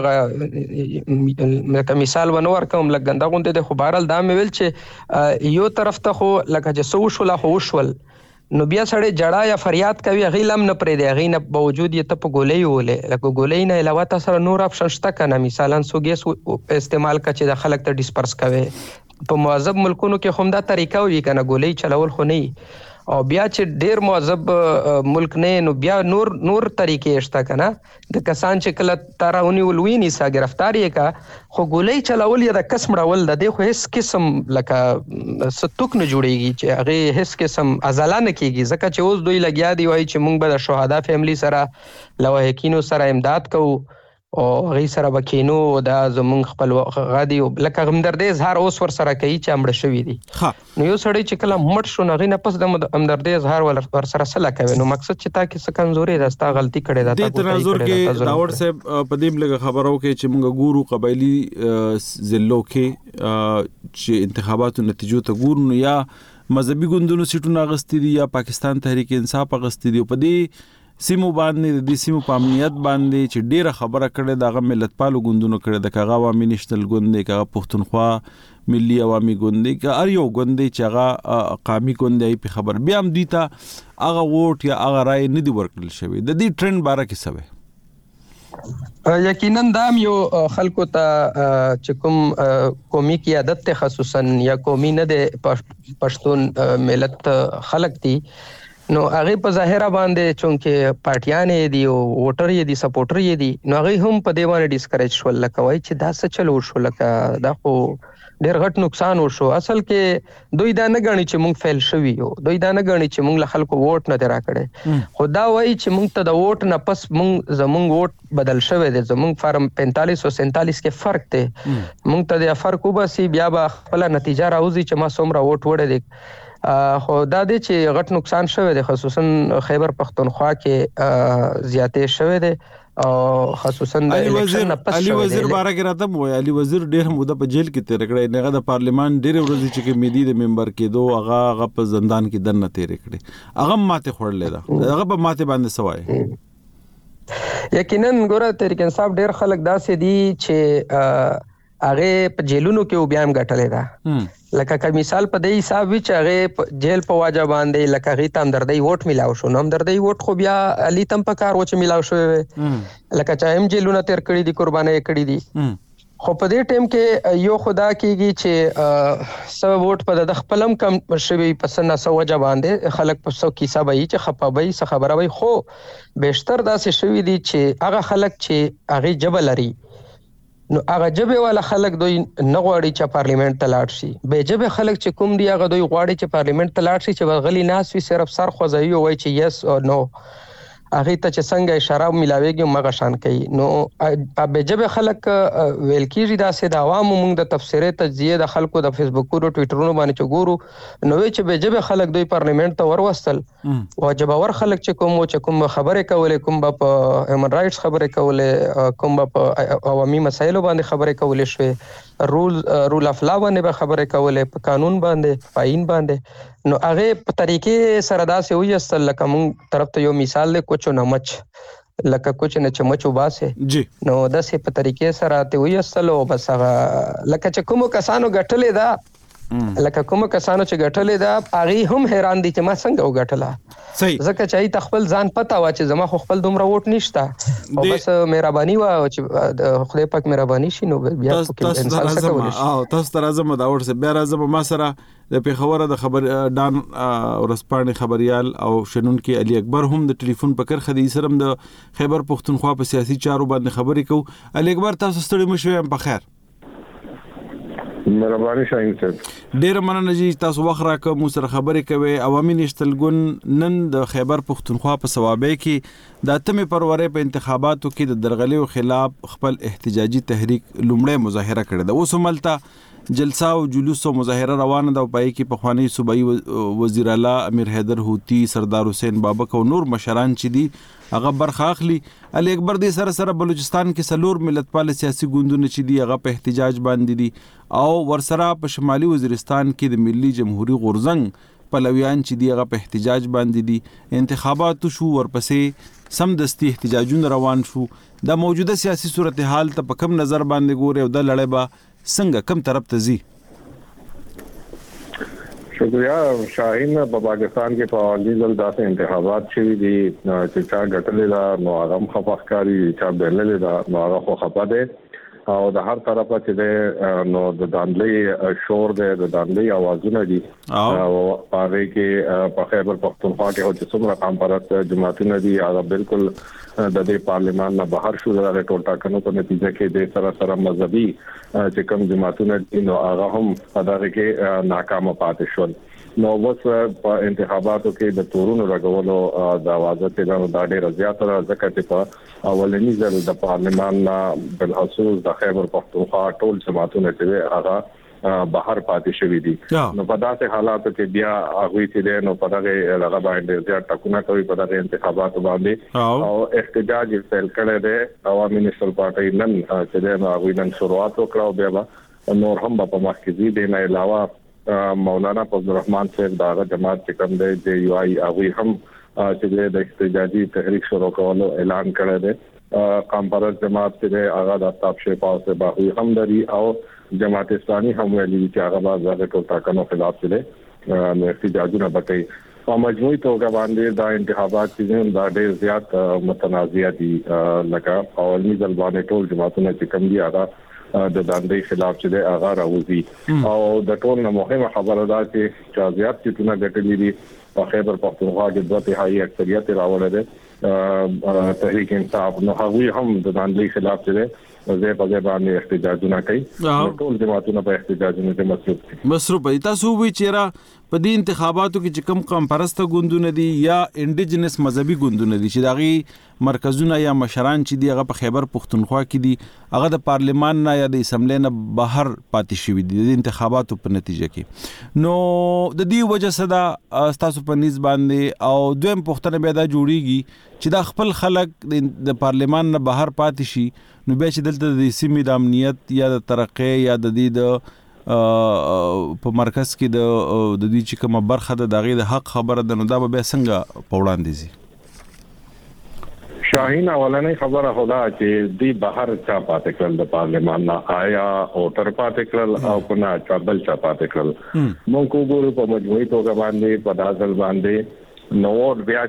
هغه لکه مثال ونه ورکوم لګنده غونډه د خو بهرال دا مې ویل چې یو طرف ته خو لکه چې سو شول خو وشول، نو بیا سړی جړه یا فریاد کوي هغه لم نه پرې دی، هغه نه باوجود یې ته په ګولې ولې لکه ګولې نه علاوه تاسو نور اپشن شته کنه، مثلا سو ګیس استعمال کچې د خلک ته ډیسپرس کوي. په معذب ملکونو کې هم دا طریقه وي کنه ګولې چلول خو نه، او بیا چې ډیر معذب ملک نه نو بیا نور طریقې شته کنه د کسان چې کله تاراونی ولوینی سا گرفتاری کا خو ګولۍ چلاول یا د قسم ډول د خو هیڅ قسم لکه ستوک نه جوړیږي چې هغه هیڅ قسم ازاله نه کیږي ځکه چې اوس دوی لګیا دی وای چې موږ به د شهدا فیملی سره لوهکینو سره امداد کوو او غي سره وکینو دا زمون خپل غادي لکه همدردي اظهار اوس ور سره کوي چې امړ شوی دي نو یو سړی چې کله مټ شو نغې نه پس د همدردي اظهار ور سره سره کوي نو مقصد چې تا کې څه کمزوري راستا غلطي کړي دا د تناظر کې داور صاحب په دې لګه خبرو کې چې موږ ګورو قبایلی ضلعو کې چې انتخاباتو نتیجو ته ګورو یا مذهبي ګوندونو سیټونه غستې دي یا پاکستان تحریک انصاف غستې دي په دې سیمو باندې د سیمو په امنیت باندې چې ډیره خبره کړې دغه ملت پالو ګوندونو کړې د کاغه عوامي نشنل ګوند دی کاغه پښتونخوا ملي عوامي ګوند دی که ار یو ګوند دی چې هغه قومي ګوند دی په خبر بیا هم دیتا هغه ووټ یا هغه رائے نه دی ورکړل شوی د دې ټرند باره کې څه وي یقینا دا یو خلکو ته چې کوم قومي قیادت ته خصوصا یا قومي نه د پښتون ملت خلک دي نو هغه په ظاهره باندې چونکه پارټیانې دي او ووټر یې دي سپورټر یې دي نو هغه هم په دیوانه ډیسکریج شول لکه وای چې دا څه چلو شو لکه دا خو ډېر غټ نقصان وشو اصل کې دوی دا نه غني چې مونږ فیل شوی یو دوی دا نه غني چې مونږ له خلکو ووټ نه درا کړي خدا وای چې مونږ ته د ووټ نه پس مونږ زمونږ ووټ بدل شوی دی زمونږ فارم 45 او 47 کې فرق دی مونږ ته د فرق وباسي بیا به خپل نتیجه راوځي چې ما څومره ووټ وړه دي خو دا دی چې غټ نقصان شوی دی خصوصا خیبر پختونخوا کې زیاتې شوی دی او خصوصا د الیکشن نه پس علي وزیر باره کې راته وای علي وزیر ډېر موده په جیل کې تیر کړی نه د پارلیمان ډېر ورځې چې کمیټې د ممبر کېدو هغه په زندان کې دنه تیر کړی هغه ماته خورلې ده هغه په ماته باندې سوای یقینا ګوره تحریک انصاف ډېر خلک داسې دي چې هغه په جیلونو کې وبیم غټلې ده لکه که مثال په دې حساب وچ هغه جیل په واجب باندې لکه غي تام دردي ووټ ملاو شو نو دردي ووټ خو بیا علي تم په کار و چې ملاو شو لکه چې هم جیلونه تیر کړی دي قرباني کړی دي خو په دې ټیم کې یو خدا کېږي چې سو ووټ په د خپلم کم شوی پسنه سو وجه باندې خلک په سو کیسه وایي چې خپابای څه خبره وای خو بیشتر داسې شوی دي چې هغه خلک چې هغه جبل لري نو هغه جبه والا خلک دوی نه غواړي چې پارلیمنت ته لاړ شي به جبه خلک چې کوم دی هغه دوی غواړي چې پارلیمنت ته لاړ شي چې غلي ناس وي صرف سر خوځوي او وایي چې یس او نو هغه ته چې څنګه اشاره ملاويږي مغه شان کوي نو به جبه خلک ویل کیږي دا سه د عوامو موږ د تفسیره تجزیه د خلکو د فیسبوک او ټوئیټرونو باندې چګورو نو چې به جبه خلک دوی پارلیمنت ته وروستل او جباور خلک چې کوم خبره کولې کوم په هیومن رائټس خبره کولې کوم په عوامي مسایلو باندې خبره کولې شوې رول اف لا باندې خبره کولې په قانون باندې پاین باندې نو هغه په طریقې سره داسې وي اصل لکه مونږ طرف ته یو مثال له کوچو نمچ لکه کوچ نه چمچو باسه جی نو داسې په طریقې سره ته وي اصل او بس هغه لکه چې کوم کسانو غټلې دا لکه کوم کسانو چې غټلې دا هغه هم حیران دي چې ما څنګه وغټله صحیح ځکه چې تخپل ځان پتا و چې زما خپل دومره ووټ نشته او بس مهرباني و چې خدای پاک مهرباني شي نو بیا تاسو تر اعظم دا ورسه بیا راځم ما سره د پیښور د خبر ډان ورسپانې خبريال او شنونکو علي اکبر هم د ټلیفون په کرخه دي سره د خیبر پختونخوا په سیاسي چارو باندې خبرې کو علي اکبر تاسو ستړي مشوي په خیر مهرباني شاهین صاحب ډیر مننه جی تاسو وخت راکړه مو سره خبرې کوي عوامي نشتلګون نن د خیبر پختونخوا په ثوابې کې د 8 فروری په انتخاباتو کې د درغلیو خلاف خپل احتجاجي تحریک لومړی مظاهره کړې ده اوس ملته جلسه او جلوس او مظاهره روانه ده پای کې په خوانی صوبایي وزیر اعلی امیر حیدر هوتی سردار حسین بابک او نور مشران چې دي هغه برخه اخلي علي اکبر دې سره بلوچستان کې سلور ملتپال سیاسي ګوندونه چې دي هغه په احتجاج باندې دي او ورسره په شمالي وزیرستان کې د ملي جمهوریت غورزنګ پلویان چې دی هغه په احتجاج باندې دي انتخابات شو ورپسې سم دستي احتجاجونه روان شو د موجوده سیاسي صورتحال ته په کم نظر باندې ګوري او د لړۍ به څنګه کم طرف ته زی شکریہ شاهین په پاکستان کې په لیګل داسې انتخابات شوي دي چې چا ګټلې دا نو هغه خپخکاری چا بللې دا نو هغه خو خپه ده او د هر طرفه چې نو د دانلې شور د دانلې اوازونه دي او هغه کې په خیبر پختونخوا کې چې څومره کانفرنس جماعتونه دي هغه بالکل د دې پارلیمان نه بهر شو د ټول ټاکنو په نتیجه کې د سره مذهبي چې کوم جماعتونه دي نو هغه هم هغه کې ناکام پاتې شول. نو اوس په انتخاباتو کې د تورونو راغولو د اوازه ته دا ډېر زیاتره ځکه چې په اولنی ځل د پارلیمان بل خصوص د خیبر پختونخوا ټول جماعتونه چې هغه بهر پاتې شوې دي. نو په داسې حالاتو کې بیا هغه چې نو په دغه لغه باندې زیات ټاکنه کوي په دغه انتخاباتو باندې او احتجاج فعال کړي دي عوامي نشل پارټي نن چې نو هغه نن شروعات وکړو بیا نور هم په مخکې دي نه علاوه مولانا فضل الرحمن صاحب دا جماعت چې کوم دی چې یو ای هغه هم چې د احتجاجي تحریک شروع کولو اعلان کړی دی. کانفرنس جماعت چې هغه د تاب شفاو سے باهوی هم لري او جماعت اسلامي هم ویلي چې هغه باز د ټاکنو خلاف دي احتجاجونه وکړي. په مجموعي توګه باندې دا انتخابات چې دا ډېر زیات متنازع دي لکه اولنی ځل باندې ټول جماعتونه چې کوم دي هغه د دانلې خلاف چې هغه راوځي او د ټول نه مهمه خبره ده چې زیات چټونه ګټلې دي په خیبر پختونخوا کې 2/3 اکثریت راوړل دي تحریک انصاف نو هغه هم د دانلې خلاف چې زه په باندې احتجاجونه کوي ټول جماعتونه په احتجاجونو کې مصروف دي. تاسو وی چیرې په دې انتخاباتو کې چې کوم قومپرسته ګوندونه دي یا انډیجنس مذهبي ګوندونه دي چې داغي مرکزونه یا مشران چې دی هغه په خیبر پختونخوا کې دي هغه د پارلیمان نه یا د اسمبلی نه بهر پاتې شوی دي د انتخاباتو په نتیجه کې. نو د دې وجه صدا تاسو په نسبت باندې او دویم پختنه بیا دا جوړیږي چې دا خپل خلک د پارلیمان نه بهر پاتې شي نو بیا چې دلته د سیمې د امنیت یا د ترقی یا د دې د په مرکز کې د دې چې کومه برخه د دغه د حق خبره ده نو دا به څنګه په وړاندې زی. شاهین اولنې خبره خدا چې دی بهر چا پاتې کړل د پارلیمان نه آیا او تر پاتې کړل او کنه چابل چا پاتې کړل مونږ وګورو په مجموعي توګه باندې په دازل باندې نو بیا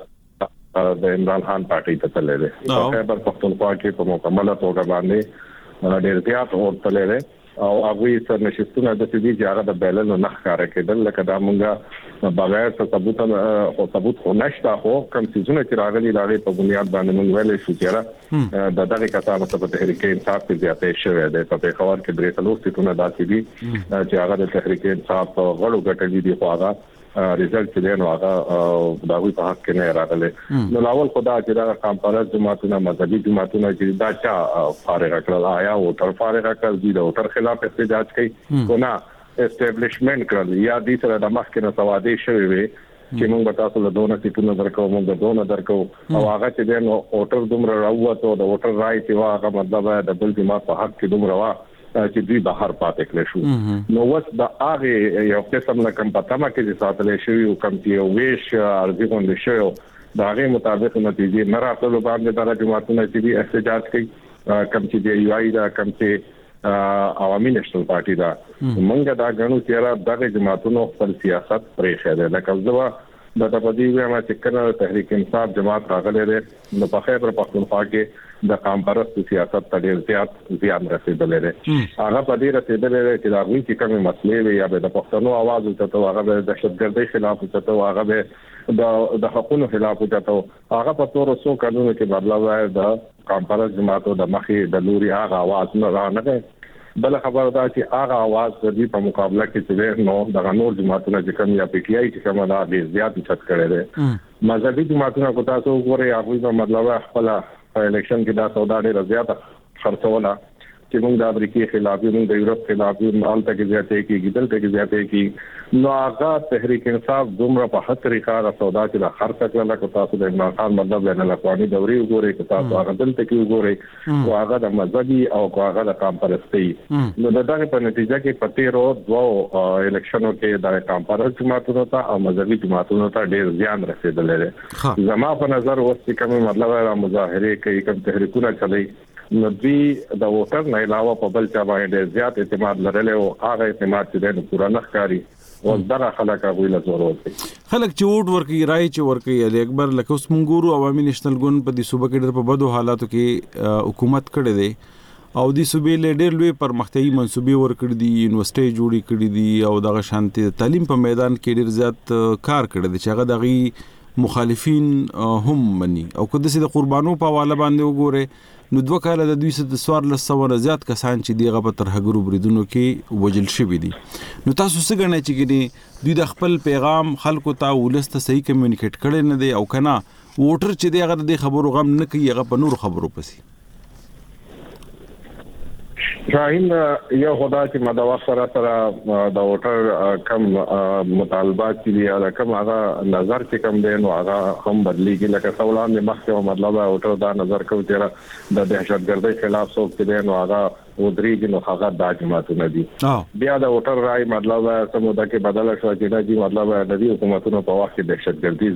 چې د عمران خان پارټي ته تللی دی په خیبر پختونخوا کې په مکمله توګه باندې ډېر زیات اور تللی دی او هغه سره نشستونه د دې چې هغه د بیلل نه ښکارا کېدل لکه دا مونږه بغیر ثبوت ثبوت خو نشته خو کوم څه چې راغلي لاغي په بنیاد باندې مونږ ویلې شو چې د دغه کسانو په تحریک انصاف کې زیاتې شوې ده په خبر کې درې څلور ستونه داسې دي چې هغه د تحریک انصاف غړو ګټلې دي خو هغه ریزلټ چې نو هغه دا وی په حق کې نه راغله. نو لاول خدا چې دا کانفرنس جماعتونه مذهبي جماعتونه چې دا چا فارغ کړل آیا او تر فارغ کړل دي او تر خلاف احتجاج کوي کو نه اسټابلیشمنت کړل یا دې سره د محکمې سوادي شوی وي چې موږ تاسو له دونه سیټونو درکو موږ دونه درکو او هغه چې نو اوټر دومره راووتو د اوټر رائټ چې هغه مطلب د بل جماعت په حق کې دومره وا چې دوی بهر پاتې کړل شو. نو وس د هغه یو قسم نه کم پاتمه کې چې ساتلې شوی او کم چې ویش ارزي غونډه شو دا هغه مطابق نتیجې نه راتلو باندې د جماعتونو چې احتجاج کوي کم چې دی یو ای دا کم چې عوامي نشل پارټي دا منګه دا غنو چې دغه جماعتونو خپل سیاست پرې خېده لکه ځوا د تبدیل ما چې کنه تحریک انصاف جماعت راغله ده نو په خیبر پختونخوا کې د کانفرنس سیاست ته ډېر زیات زیان رسیدلې ده هغه په دې رسیدلې ده چې دا وی چې کومه مسلې وي یا د پښتنو आवाज ته هغه د دهشتګردۍ خلاف ته هغه د حقوقو خلاف ته هغه په تور سو قانون کې بدلاو راځي د کانفرنس جماعتو د مخې د لوري هغه आवाज نه رانغه بل خبره ده چې هغه आवाज د دې په مقابله کې چې نو د نور جماعتونو چې کوم یا پی ټی آی چې کومه دا ډېر زیات چت کړي ده مذهبي جماعتونو کو تاسو وګورئ هغه په مطلب خپل الیکشن کې دا سودا ډېر زیات خرڅوله چې موږ د امریکای خلاف موږ د یورپ خلاف مال ته کې زیاتې کې دلته کې زیاتې کې نو هغه تحریک انصاف دومره په هڅه طریقه را سودا چې خرڅ کړل کو تاسو د عمران خان مطلب نه لقواني دوري وګورئ چې تاسو هغه دلته کې وګورئ او هغه د مذهبي او هغه د کانفرنسي نو دغه په نتیجه کې پتیرو دوه الیکشنو کې د کانفرنس جماعتونو ته او مذهبي جماعتونو ته ډېر زیان رسیدلې زما په نظر اوس کوم مطلب را مظاهره کوي کوم تحریکونه چلي نو دوی د ووټر نه علاوه په بل چا باندې زیات اعتماد لرل او هغه اعتماد چې د پورا نخکاری او دغه خلک هغه له زور ورته خلک چې ووټ ورکړي رائے چې ورکړي علي اکبر لکه اوس مونږ ګورو عوامي نېشنل ګوند په دې صوبه کې ډېر په بدو حالاتو کې حکومت کړې ده او د صوبې له ډېر لوی پرمختیايي منصوبې ورکړي دي یونیورسيټي جوړې کړې دي او دغه شانتي تعلیم په میدان کې ډېر زیات کار کړی دی چې هغه دغه مخالفین هم مني او کله چې د قربانو په حواله باندې وګوره نو 2 کال د 214 زیات کسان چې دیغه په ترهګرو بریدونو کې وجل شوی دي نو تاسو څه غواړئ چې ګني دوی د خپل پیغام خلکو ته ولسته صحیح کمیونیکیټ کړي نه دی او کنه ووټر چې دیغه د خبرو غم نه کوي هغه په نور خبرو پسی شاهین یو خدای چې مدوا سره د ووټر کم مطالبات دي یا کم هغه نظر چې کم دي نو هغه هم بدلیږي لکه سوالان مخکې مطلب ووټر دا نظر کوي چې د دهشتګردۍ خلاف څوک دي نو هغه ودرېږي نو هغه د جماعتونو دي بیا د ووټر رائے مطلب سمودا کې بدل شو چې د مطلب د دې حکومتونو په وخت کې دهشتګردي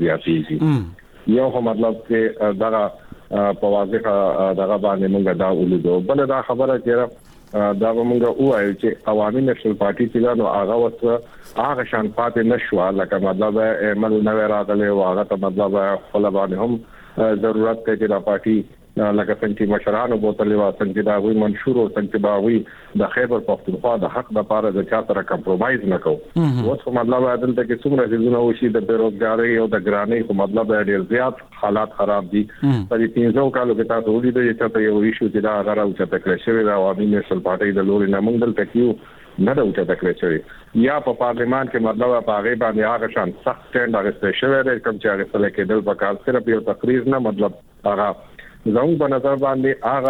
زیاتېږي یو هم مطلب چې دغه په واضح دغه باندې موږ دا ولیدو بل دا خبره چې دا موږ وایو چې عوامي نېشنل پارټي چې نو هغه وسه هغه شان پاتې نشو لکه مطلب عمل نو راغله او هغه ته مطلب خپل باندې هم ضرورت دی چې دا پارټي لکه څنګه مشرانو بوتلې واسن چې دا وی منشور او څنګه دا وی د خیبر پختونخوا د حق لپاره د چا سره کمپرمایز نه کوو اوس مطلب عدالت کې څومره ځینو وشي د بیروزګاری او د ګرانۍ په مطلب ډېر زیات حالات خراب دي په دې 300 کالو کې تاسو ولیدئ چې ته یو ایشو چې دا غره او چې تکلیف شوی دا عوامي نېشنل پارټي د لوري نه موږ دلته کیو نه دا چې تکلیف شوی یا په پارلیمان کې مطلب په هغه باندې هغه شان سخت سټینډ هغه شوی دی کوم چې هغه سره کېدل په کار صرف یو تقریر نه مطلب هغه زموږ په نظر باندې هغه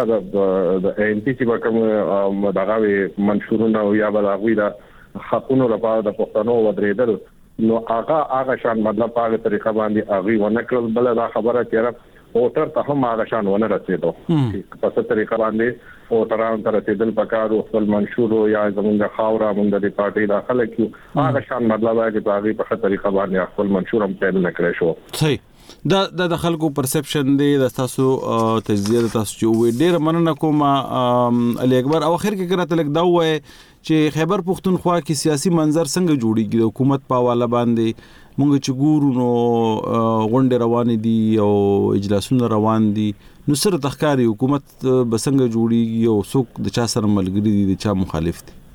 د ان پی سی کوم دغه منشورونه او یا بلغوی د حقونو لپاره د پښتنو ودرېدل نو هغه شان مطلب په هغه طریقه باندې هغه ونکړل بل دا خبره چې ووټر ته هم هغه شان ونه رسیدو په څه طریقه باندې ووټرانو ته رسیدل پکارو خپل منشور یا زموږ خاورا موږ د پارټي داخله کیو هغه شان مطلب هغه په هغه په طریقه باندې خپل منشور هم پیل نکړی شو صحیح د خلکو پرسپشن دی د تاسو تجزیه تاسو چې وې ډیر مننه کوم علي اکبر او اخر کې کړه تلک دا وای چې خیبر پختونخوا کې سیاسي منظر څنګه جوړیږي د حکومت په حواله باندې مونږ چې ګورو نو غونډه روان دي او اجلاسونه روان دي نو سره تخکاری حکومت بسنګ جوړیږي او څوک د چا سره ملګری دي د چا مخالف دي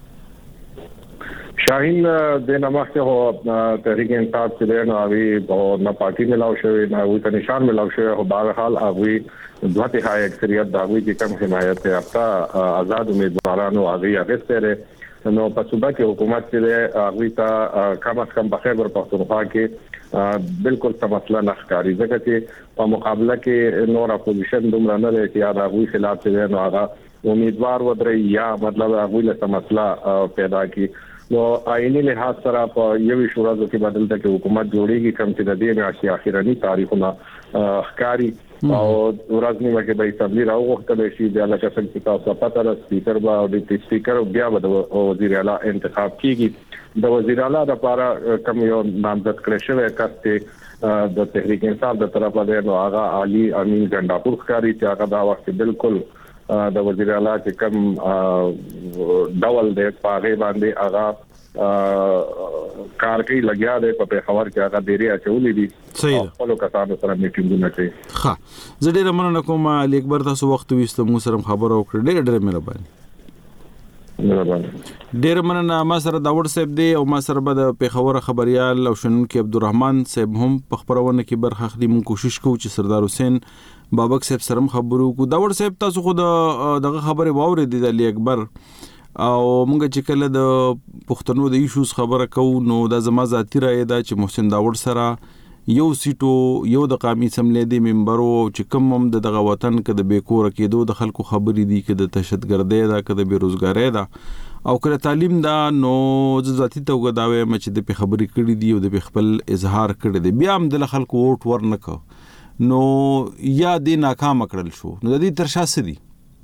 شاهین د نماخته هو تحریک انصاف چې نو اوی نه پارټي ملاو شوی نه وي ته نشان ملاو شوی هو بهر حال اوی دوه تهائی اکثریت دا وی چې کم حمایت یافته آزاد امیدوارانو هغه سره نو په صوبه کې حکومت چې هغه ته کم از کم په خیبر پختونخوا کې بالکل څه مسله نه ښکاري ځکه چې په مقابله کې نور اپوزیشن دومره نه لري چې دا هغه خلاف چې نو هغه امیدوار ودرې یا مطلب هغه له مسله پیدا کی نو آئینی لحاظ سره په یوې شورازو کې بدلته کې حکومت جوړیږي کوم چې د دې میاشتې اخیرنی تاریخونه ښکاری او ورځ نیمه کې به اسمبلی راوغوښتل شي بیا لکه څنګه چې تاسو پته را سپیکر به او ډیپټي سپیکر بیا به وزیر اعلی انتخاب کیږي د وزیر اعلی لپاره کوم یو نامزد کړی شوی کس ته د تحریک انصاف د طرفه دی نو هغه علي امین ګنڈاپور ښکاری چې هغه دا وخت بالکل د وزیر اعلی چې کوم ډول دی پاغه باندې هغه کار کوي لګیا دی په خبر کې هغه ډیری اچولې دي صحیح خپل کسانو سره میټینګونه کوي ها زه ډیر مننه کوم علي اکبر تاسو وخت وېستو مو سره خبرو کړې ډېر مهرباني ډیر مننه ما سره داوود صاحب دی او ما سره به د پیښور خبريال او شنونکو عبدالرحمن صاحب هم په خبرونه کې برخه اخلي مون کوشش کوو چې سردار حسین بابک صاحب سره خبرو کو داوود صاحب تاسو خو دغه خبره واورې د علي اکبر او مونږ چې کله د پښتنو د ایشوز خبره کوو نو د زما ذاتی رائے دا چې محسن داوود سره یو سیټو یو د قومي سملې دی ممبرو چې کوم هم دغه وطن کې د بیکور کېدو د خلکو خبرې دي کې د تشددګردۍ دا کې د بیروزګارۍ دا او کله تعلیم دا نو ذاتی توګه دا وایم چې د خبرې کړې دي او د خپل اظهار کړی دی بیا هم د خلکو ووټ ورنکو نو یا دې ناکام کړل شو نو د دې ترشا سدي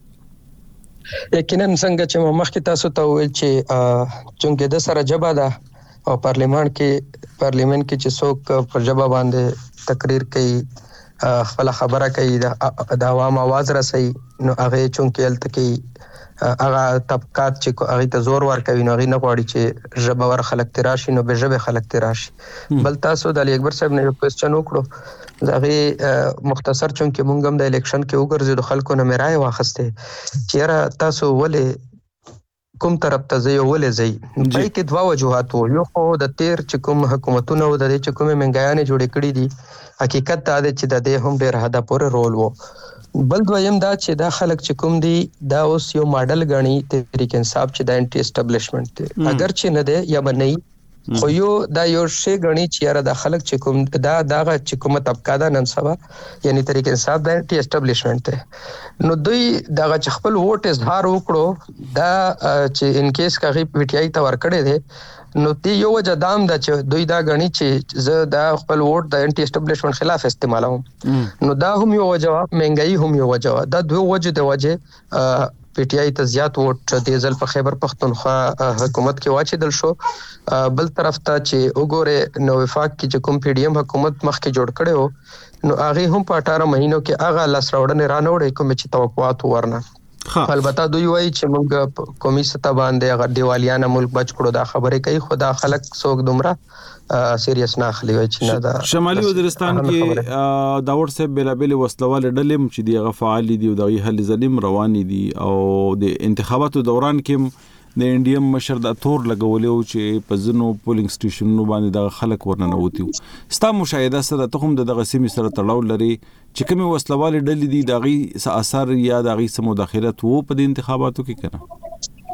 یقینا څنګه چې مخکې تاسو ته ویل چې چونکه د سره جبا ده او پارلیمان کې چې څوک پر جبا باندې تقریر کوي خپل خبره کوي د عوام आवाज رسي نو هغه چونکه الته کې هغه طبقات چې هغه ته زور ورکوي نو هغه نه غواړي چې ژبه ور خلک تراشي نو به ژبه خلک تراشي بل تاسو د علي اکبر صاحب نه یو کوېسچن وکړو زغه مختصر چونکه مونږ هم د الیکشن کې وګرځیدو خلکو نه مرای واخسته چیرې تاسو ولې کوم طرف ته ځي ولې ځي پای کې دوا وجوهات وو یو خو د تیر چې کوم حکومتونه و د چې کومه منګیانې جوړې کړې دي حقیقت دا دی چې د دې هم ډېر حدا پورې رول وو بل دویم دا چې دا خلک چې کوم دي دا اوس یو ماډل غني تحریک انصاف چې د انټي اسټابلیشمنت دی اگر چې نه دی یا بنئ خو یو دا یو شی غني چې یاره د خلک چې کوم دا دغه چې کومه طبقه ده نن سبا یعنی تحریک انصاف د انټي اسټابلیشمنت دی نو دوی دغه خپل ووټ اظهار وکړو دا چې ان کیس کغه پی ټی آی ته ورکړې دي نو تی یو وجه دام د چې دوی دا غني چې زه دا خپل ووټ د انټي اسټابلیشمنت خلاف استعمالوم نو دا هم یو وجه مهنګای هم یو وجه دا دوه وجه د وجه پی ټی آی ته زیات ووټ د ځل په خیبر پختونخوا حکومت کې واچیدل شو بل طرف ته چې وګوره نو وفاق کې چې کوم پی ډی ایم حکومت مخکې جوړ کړو نو هغه هم په 18 مهینو کې هغه لاس راوړنه رانوړې کوم چې توقعات ورنه البته دوی وایي چې موږ قومي سطح باندې هغه دیوالیانه ملک بچ کړو دا خبره کوي خدا خلک څوک دومره سیریس نه اخلي وای چې نه دا شمالي وزیرستان کې داور صاحب بلابل وسلوال ډلې چې دی غفعال دي او د حل ظلم روان دي او د انتخاباتو دوران کې د انډیم مشر د تور لګولې چې په ځنو پولینګ سټیشنونو باندې د خلک ورننه وتی ستا مشاهده سره ته هم د غسیمي سره تړاو لري چې کومه وسلوال ډلې دي دغه اثر یا دغه سم مداخلت وو په د انتخاباتو کې کنه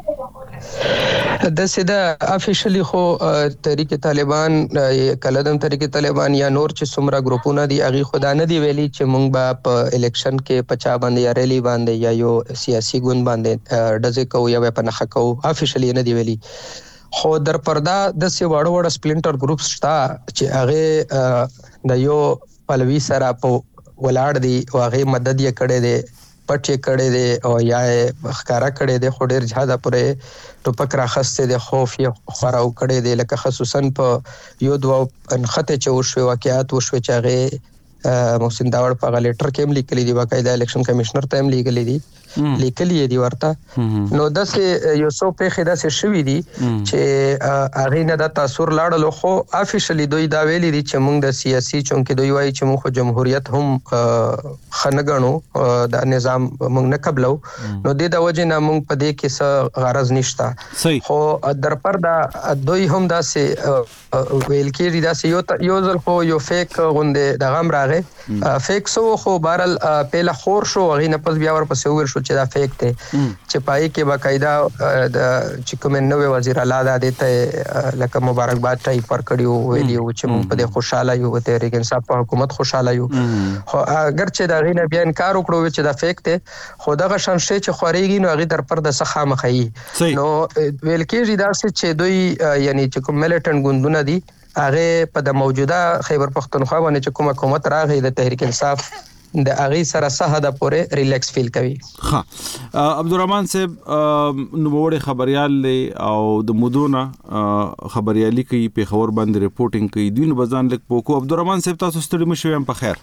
د سیده افیشلی خو تحریک طالبان کلدم تحریک طالبان یا نور چې څومره ګروپونه دي هغه خدا نه دی ویلي چې مونږ به په الیکشن کې پچا باندې یا ریلی باندې یا یو سیاسي ګوند باندې دځه کو یا په نخ کو افیشلی نه دی ویلي خو در پردا د سی وړو سپلینټر ګروپس شتا چې هغه د یو پلوي سره په ولاړ دي او هغه مدد یې کړي دي پټې کړي دي او یا ښکارا کړي دي خو ډېر زیاده پرې ټوپک راخسته دي خوف یې خراو کړي دي لکه خصوصا په یو دوه انخته چې وشو واقعیت وشو چې هغه محسن داوړ په غلیټر کې هم لیکلي دي باقاعده الیکشن کمشنر ته هم لیکلي دي دي ورته نو داسې یو څو په خدا سه شوې دي چې هغه نه د تاثیر لاړل خو افیشلی دوی دا ویلي دي چې موږ د سیاسي چونکه دوی وایي چې موږ جمهوریت هم خنګانو د نظام موږ نه قبلو نو د وجه نه موږ په دې کې څه غرض نشته خو در پر دا دوی هم داسې ویل کېږي داسې یو ځل خو یو فیک غونډه د غم راغې فیک سو خو بهرل پهله خور شو هغه نه پس بیا ورپسې وګور شو چې دا فیک ته چې پای کې باقاعده د چې کوم نوې وزیر اعلی د دته لکه مبارکباد ټایپ پر کړیو ویلیو چې موږ په دې خوشاله یو تحریک انصاف په حکومت خوشاله یو خو اگر چې دا غینه بیا انکار وکړو چې دا فیک ته خو دغه شان شي چې خوريږي نو هغه در پر د سخه مخې نو ویل کېږي دا چې دوی یعنی چې کوم ملیټنټ ګوندونه دي هغه په د موجوده خیبر پختونخوا باندې چې کوم حکومت راغی د تحریک انصاف د اغي سره ساده پورې ریلیکس فیل کوي ها عبدالرحمن صاحب نو وړي خبريال او د مودونه خبريالي کوي په خبر باندې ریپورتینګ کوي دین بزان لیک پوکو عبدالرحمن صاحب تاسو ستړي مشوي هم په خیر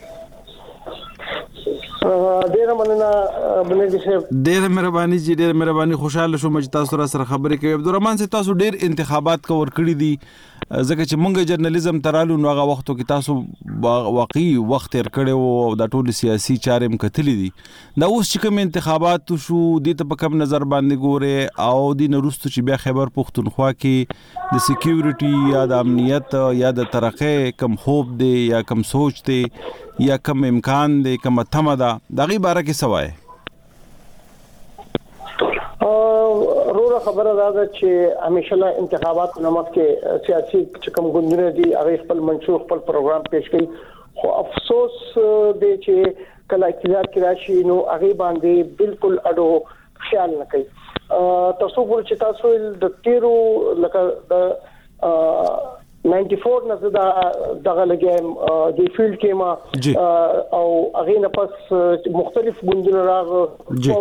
ډیره مننه بلګی صاحب ډیره مهرباني جی ډیره مهرباني خوشاله شوم چې تاسو سره خبرې کوي عبدالرحمن صاحب تاسو ډیر انتخابات کور کړی دي ځکه چې مونږ جرنالیزم ترالو نو هغه وختو کې تاسو واقعي وخت تر کړو او د ټولو سیاسي چارې مکتلې دي دا اوس چې کوم انتخابات شو د ته په کوم نظر باندې ګوره او د نورستو چې بیا خیبر پختونخوا کې د سکیورټي یا د امنیت یا د ترقې کم خوب دی یا کم سوچ دی یا کم امکان دی کم تمه ده دغه باره کې سوای روره خبره ده چې همیشه انتخابات نمک کې سیاسي چکم ګوندونه دي هغه خپل منشور خپل پروګرام پیش کوي خو افسوس دی چې کله اقتدار کې راشي نو هغه باندې بالکل اډو خیال نه کوي تاسو ګور چې تاسو د تیرو لکه د 94 نه دغه لګم د فیلډ کې ما او هغه نه پس مختلف ګوندونه راغ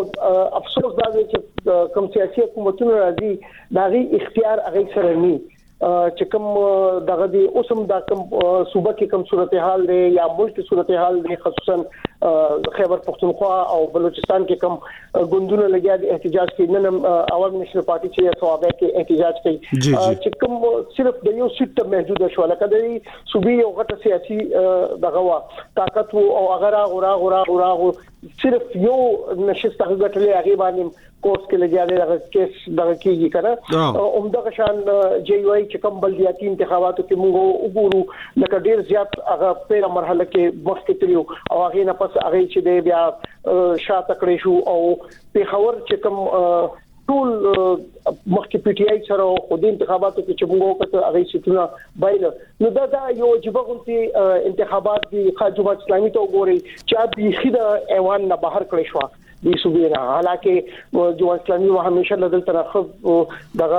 افسوس دا دی چې کوم سیاسي حکومتونه راځي دا غي اختیار هغه سره ني چې کوم دغه دی اوسم دا کوم صوبه کې کوم صورتحال دی یا ملک صورتحال دی خصوصا خیبر پختونخوا او بلوچستان کې کوم ګوندونه لګیا دي احتجاج کې نن عوام نېشنل پارټي چې صوابه کې احتجاج کوي چې کوم صرف د یو سیټ ته محدود شو لکه د صوبې یو غټه سیاسي دغه طاقت او هغه غورا صرف یو نشست هغه غټلې هغه باندې کوس کې لګیا دی دغه کیس دغه کیږي کنه عمده شان جی یو ای چې کوم بلدیاتي انتخاباتو کې موږ وګورو لکه ډیر زیات هغه په مرحله کې مخکې تلو او هغه نه پس هغه چې دی بیا شاته کړی شو او په خبر چې کوم ټول مخکې پی ټی آی سره خو د انتخاباتو کې چې موږ وکړو هغه سیټونه بایل نو دا یو جبه غونتي انتخابات دي خاجوبات اسلامي ته وګوري چې به خیده ایوان نه بهر کړی شو د صوبې نه حالکه جو اسلامي و همیشه لدل ترخب دغه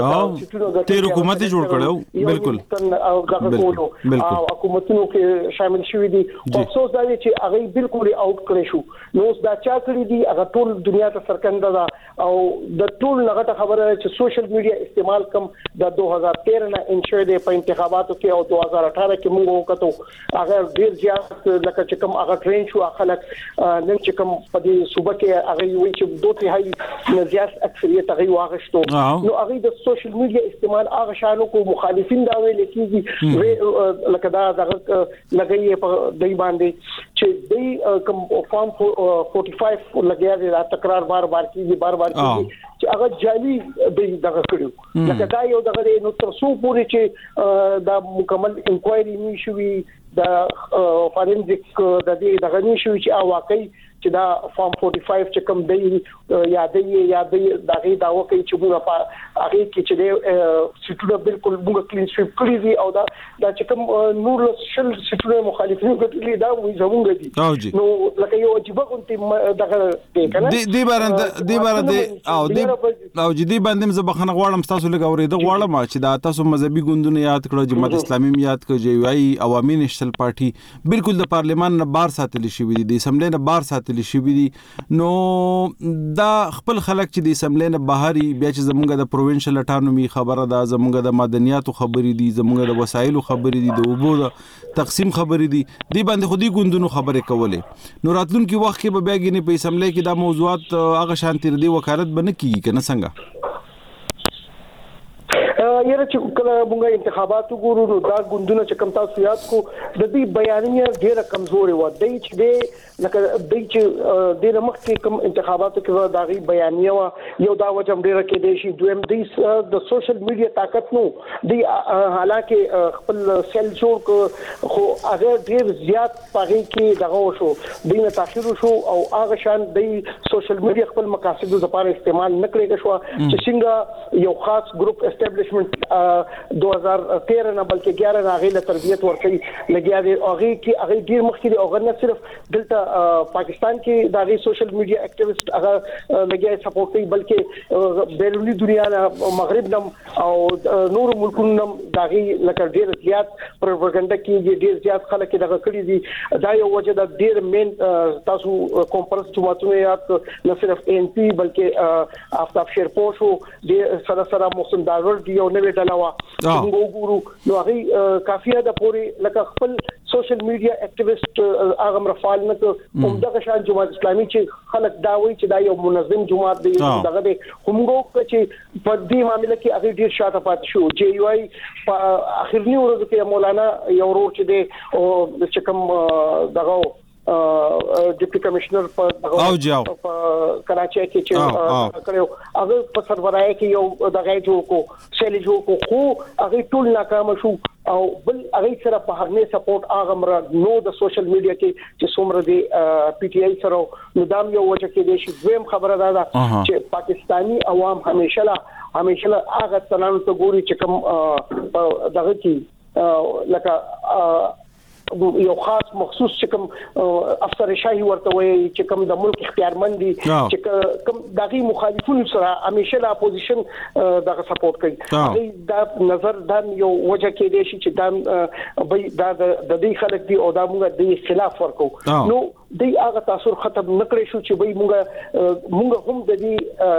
تیر حکومت جوړ کړو بالکل او دغه کولو او حکومتونو کې شامل شوی دي افسوس دا دی چې هغه بالکل اوټ کړی شو نو دا چا کړی دي هغه ټول دنیا ته سرکنده ده او د ټول لغته خبره چې سوشل میډیا استعمال کم د 2013 نه انشور دی په انتخاباتو کې او 2018 کې موږ وکړو هغه ډیر زیات لکه چې کوم هغه ټرین شو خلک نن چې کوم په دې صوبه کې هغه وی چې دوه تهایی زیات اکثریت هغه واغشتو نو هغه د سوشل میډیا استعمال هغه شانو کو مخالفین دا ویل کیږي لکه دا لګي په دای باندې چې دای کوم فارم 45 لګیا دی تکرار بار کیږي چې هغه جعلي دغه کړو لکه دا یو دغه نو تر څو پورې چې دا مکمل انکوایري نشوي د فارنزیک د دې دغه نشوي چې واقعي چې دا فارم 45 چې کوم دی یادې دغه داوا کوي چې موږ په هغه کې چې د سټوډنټ بالکل موږ کلین سویپ کړی دی او دا چې کوم نور شل سټوډنټ مخالفین ګټلي دا وي زمونږ دي نو لکه یو عجيبه غونټي دغه دی کنه دی بارنده او جدي باندې زه بخنه غواړم تاسو لږ اورېده غواړم چې دا تاسو مذهبي ګوندونه یاد کړو جماعت اسلامي یاد کړو جی وای عوامي نېشنل پارټي بالکل د پارلیمان نه بار ساتل شي دي د اسمبلی نه بار ساتل شي دي نو دا خپل خلک چې د اسمبلی نه بهاري بیا چې زمونږ د پروینشل اټانومي خبره ده زمونږ د مدنیاتو خبرې دي زمونږ د وسایلو خبرې دي د اوبو د تقسیم خبرې دي دی باندې خودي ګوندونو خبرې کولې نو راتلونکي وخت کې به بیا غني په اسمبلی کې دا موضوعات هغه شانتي دی وکالت بنه کیږي کنه څنګه یره چې کله موږ انتخابات وګورو نو دا ګوندونه چې کم تاسو یاد کو د دې بیانیه ډیره کمزوري و دی چې د لکه د چې د مخکې کوم انتخاباتو کې دا غي بیانیه و یو دا وجه ډیره کې دی شي دویم د سوشل میډیا طاقت نو دی حالکه خپل سیل جوړ خو هغه ډیر زیات پاره کې دغه شو دینه تاخير شو او هغه شان د سوشل میډیا خپل مقاصد لپاره استعمال نکړي شو چې څنګه یو خاص ګروپ اسټابلیشمنت 2013 نه بلکې 11 نه غیله تربیت ورکړي لګیا دي هغه کې هغه ډیر مخکې او غنه صرف دلته پاکستان کې دا غي سوشل میډیا اکټیویسټ هغه لګیا سپورټ کوي بلکې بیرونی دنیا نه مغرب نه او نور ملکونو نه دا غي لکه ډیر زیات پروپاګاندا کې ډیر زیات خلک دغه کړی دي دا یو وجه د ډیر مین تاسو کانفرنس جمعتونه یاد نه صرف ان پی بلکې آفتاب شیرپور شو د سره محسن داور دی یو نوې ډلاوا موږ وګورو نو هغه کافیه د پوری لکه خپل سوشل میډیا اکټیویسټ هغه مرفال نه همدغه شان جماعت اسلامي چې خلک دا وایي چې دا یو منظم جماعت دی دغه دی همغه چې په دې معاملې کې هغه ډیر شاته پات شو جی یو ای په اخرنی ورځ کې مولانا یو ورور چې دی او چې کوم دغه ډیپټي کمشنر په کراچۍ کې چې کړو هغه په سرورای کې یو دغه جوړ کو سیل جوړ کو خو هغه ټول ناکام شو او بل هغه سره په هغه سپورټ هغه مر نو د سوشل میډیا کې چې څومره دی پی ټی آی سره نظام یو وجه کې دی چې دویم خبره ده چې پاکستانی عوام همیشه هغه تنانو ته ګوري چې کوم دغه کې لکه یو خاص مخصوص چې کوم افسر شاهي ورته وي چې کوم د ملک اختیارمند دي چې کوم دغه مخالفون سره همیشه د اپوزیشن دغه سپورټ کوي دا نظر دا یو وجه کې دی چې دا د دې خلک دي او دا موږ د خلاف ورکو نو د هغه تاثیر ختم نکړي شو چې موږ هم د دې